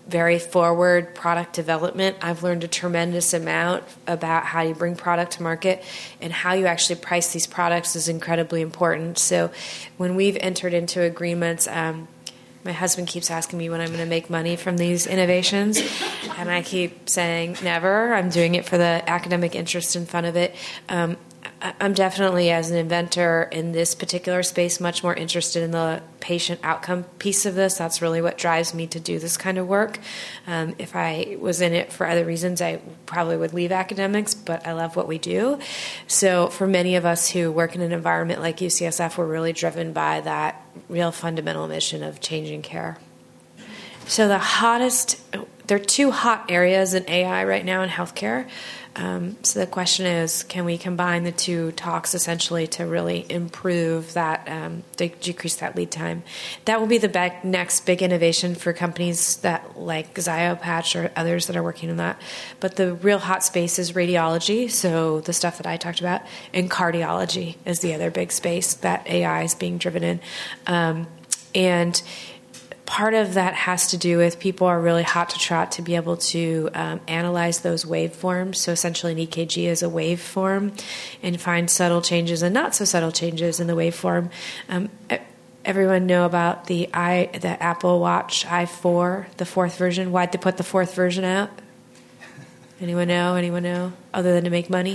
very forward product development. I've learned a tremendous amount about how you bring product to market, and how you actually price these products is incredibly important. So when we've entered into agreements, my husband keeps asking me when I'm going to make money from these innovations, and I keep saying never. I'm doing it for the academic interest and fun of it. I'm definitely, as an inventor in this particular space, much more interested in the patient outcome piece of this. That's really what drives me to do this kind of work. If I was in it for other reasons, I probably would leave academics, but I love what we do. So for many of us who work in an environment like UCSF, we're really driven by that real fundamental mission of changing care. So there are two hot areas in AI right now in healthcare. So the question is, can we combine the two talks essentially to really improve that, decrease that lead time? That will be the next big innovation for companies that like Xiopatch or others that are working on that. But the real hot space is radiology, so the stuff that I talked about, and cardiology is the other big space that AI is being driven in. And part of that has to do with people are really hot to trot to be able to analyze those waveforms. So essentially an EKG is a waveform, and find subtle changes and not so subtle changes in the waveform. Everyone know about the Apple Watch i4, the fourth version. Why'd they put the fourth version out? Anyone know? Other than to make money?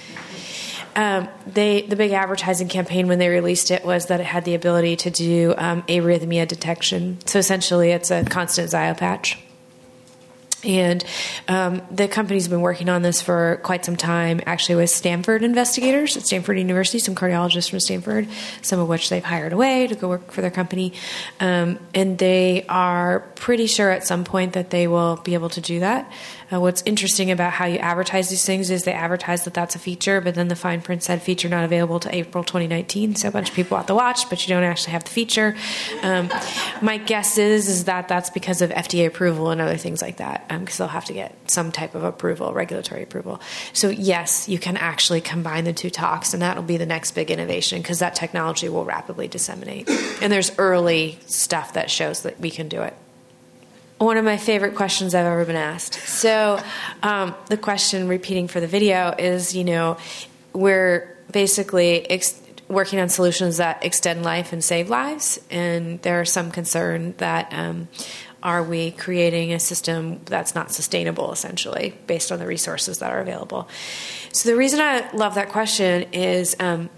The big advertising campaign when they released it was that it had the ability to do arrhythmia detection. So essentially it's a constant Xiopatch. And the company's been working on this for quite some time, actually with Stanford investigators at Stanford University, some cardiologists from Stanford, some of which they've hired away to go work for their company. And they are pretty sure at some point that they will be able to do that. What's interesting about how you advertise these things is they advertise that that's a feature, but then the fine print said feature not available to April 2019. So a bunch of people bought the watch, but you don't actually have the feature. My guess is that that's because of FDA approval and other things like that, because they'll have to get some type of approval, regulatory approval. So yes, you can actually combine the two talks, and that'll be the next big innovation, because that technology will rapidly disseminate. And there's early stuff that shows that we can do it. One of my favorite questions I've ever been asked. So the question, repeating for the video, is, we're basically working on solutions that extend life and save lives, and there's some concern that are we creating a system that's not sustainable, essentially, based on the resources that are available? So the reason I love that question is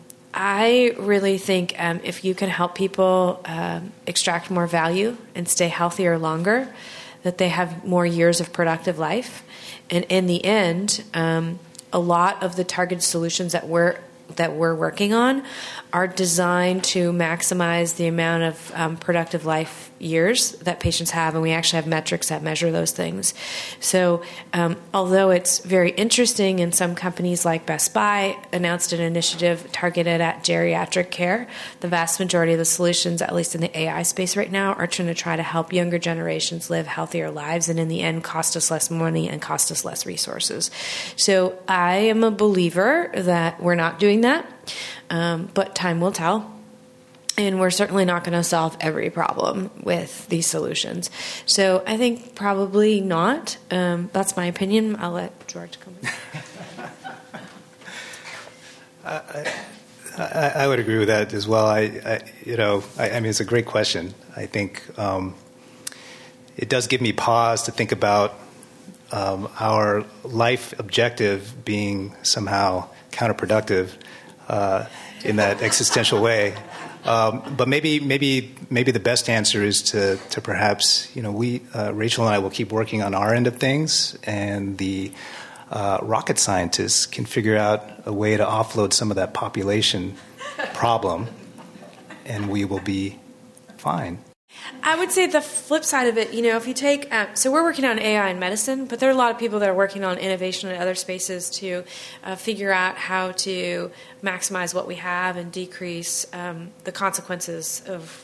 I really think if you can help people extract more value and stay healthier longer, that they have more years of productive life. And in the end, a lot of the targeted solutions that we're working on are designed to maximize the amount of productive life years that patients have, and we actually have metrics that measure those things. So although it's very interesting, and some companies like Best Buy announced an initiative targeted at geriatric care, the vast majority of the solutions, at least in the AI space right now, are trying to help younger generations live healthier lives, and in the end cost us less money and cost us less resources. So I am a believer that we're not doing that, but time will tell. And we're certainly not going to solve every problem with these solutions. So I think probably not. That's my opinion. I'll let George come in. I would agree with that as well. I mean, it's a great question. I think it does give me pause to think about our life objective being somehow counterproductive in that existential way. But maybe the best answer is to perhaps, Rachel and I will keep working on our end of things, and the rocket scientists can figure out a way to offload some of that population problem, and we will be fine. I would say the flip side of it, if you take, so we're working on AI in medicine, but there are a lot of people that are working on innovation in other spaces to figure out how to maximize what we have and decrease the consequences of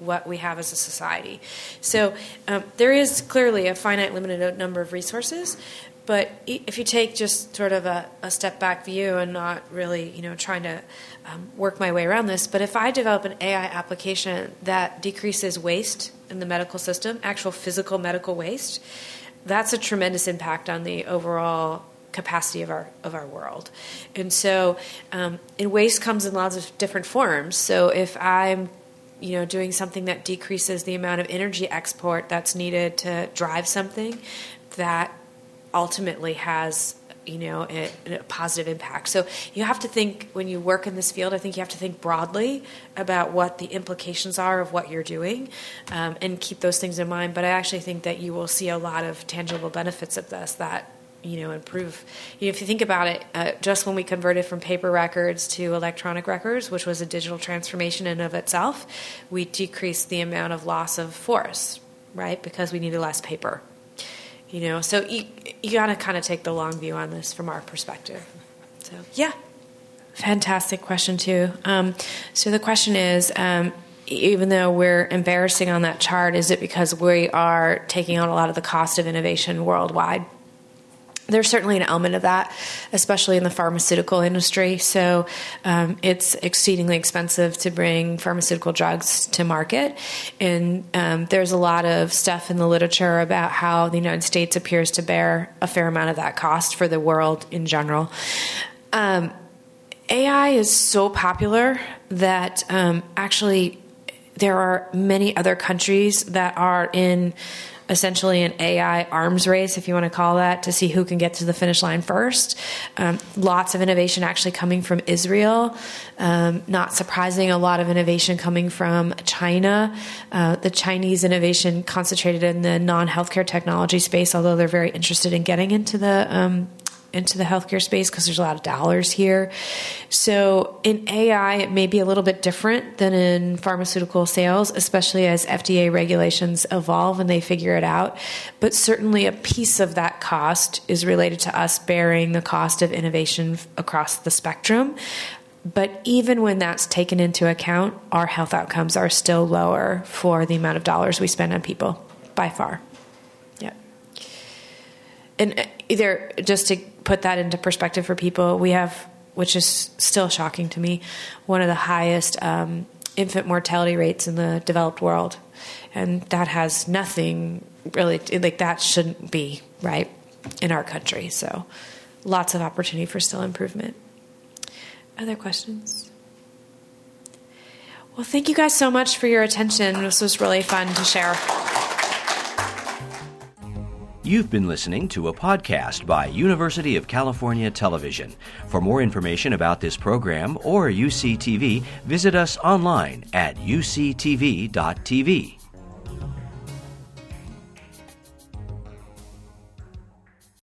what we have as a society. So there is clearly a finite, limited number of resources. But if you take just sort of a step back view and not really, trying to work my way around this, but if I develop an AI application that decreases waste in the medical system, actual physical medical waste, that's a tremendous impact on the overall capacity of our world. And so, and waste comes in lots of different forms. So if I'm doing something that decreases the amount of energy export that's needed to drive something, that ultimately has a positive impact. So you have to think, when you work in this field, I think you have to think broadly about what the implications are of what you're doing, and keep those things in mind. But I actually think that you will see a lot of tangible benefits of this that improve. If you think about it, just when we converted from paper records to electronic records, which was a digital transformation in and of itself, we decreased the amount of loss of forests, right? Because we needed less paper. So you got to kind of take the long view on this from our perspective. So, yeah. Fantastic question, too. So the question is, even though we're embarrassing on that chart, is it because we are taking on a lot of the cost of innovation worldwide? There's certainly an element of that, especially in the pharmaceutical industry. So it's exceedingly expensive to bring pharmaceutical drugs to market. And there's a lot of stuff in the literature about how the United States appears to bear a fair amount of that cost for the world in general. AI is so popular that actually there are many other countries that are in essentially an AI arms race, if you want to call that, to see who can get to the finish line first. Lots of innovation actually coming from Israel. Not surprising, a lot of innovation coming from China. The Chinese innovation concentrated in the non-healthcare technology space, although they're very interested in getting into the healthcare space because there's a lot of dollars here. So in AI, it may be a little bit different than in pharmaceutical sales, especially as FDA regulations evolve and they figure it out. But certainly a piece of that cost is related to us bearing the cost of innovation across the spectrum. But even when that's taken into account, our health outcomes are still lower for the amount of dollars we spend on people, by far. Yeah. And either just to put that into perspective for people, we have, which is still shocking to me, one of the highest infant mortality rates in the developed world. And that has nothing really, that shouldn't be, right, in our country. So lots of opportunity for still improvement. Other questions? Well, thank you guys so much for your attention. This was really fun to share. You've been listening to a podcast by University of California Television. For more information about this program or UCTV, visit us online at uctv.tv.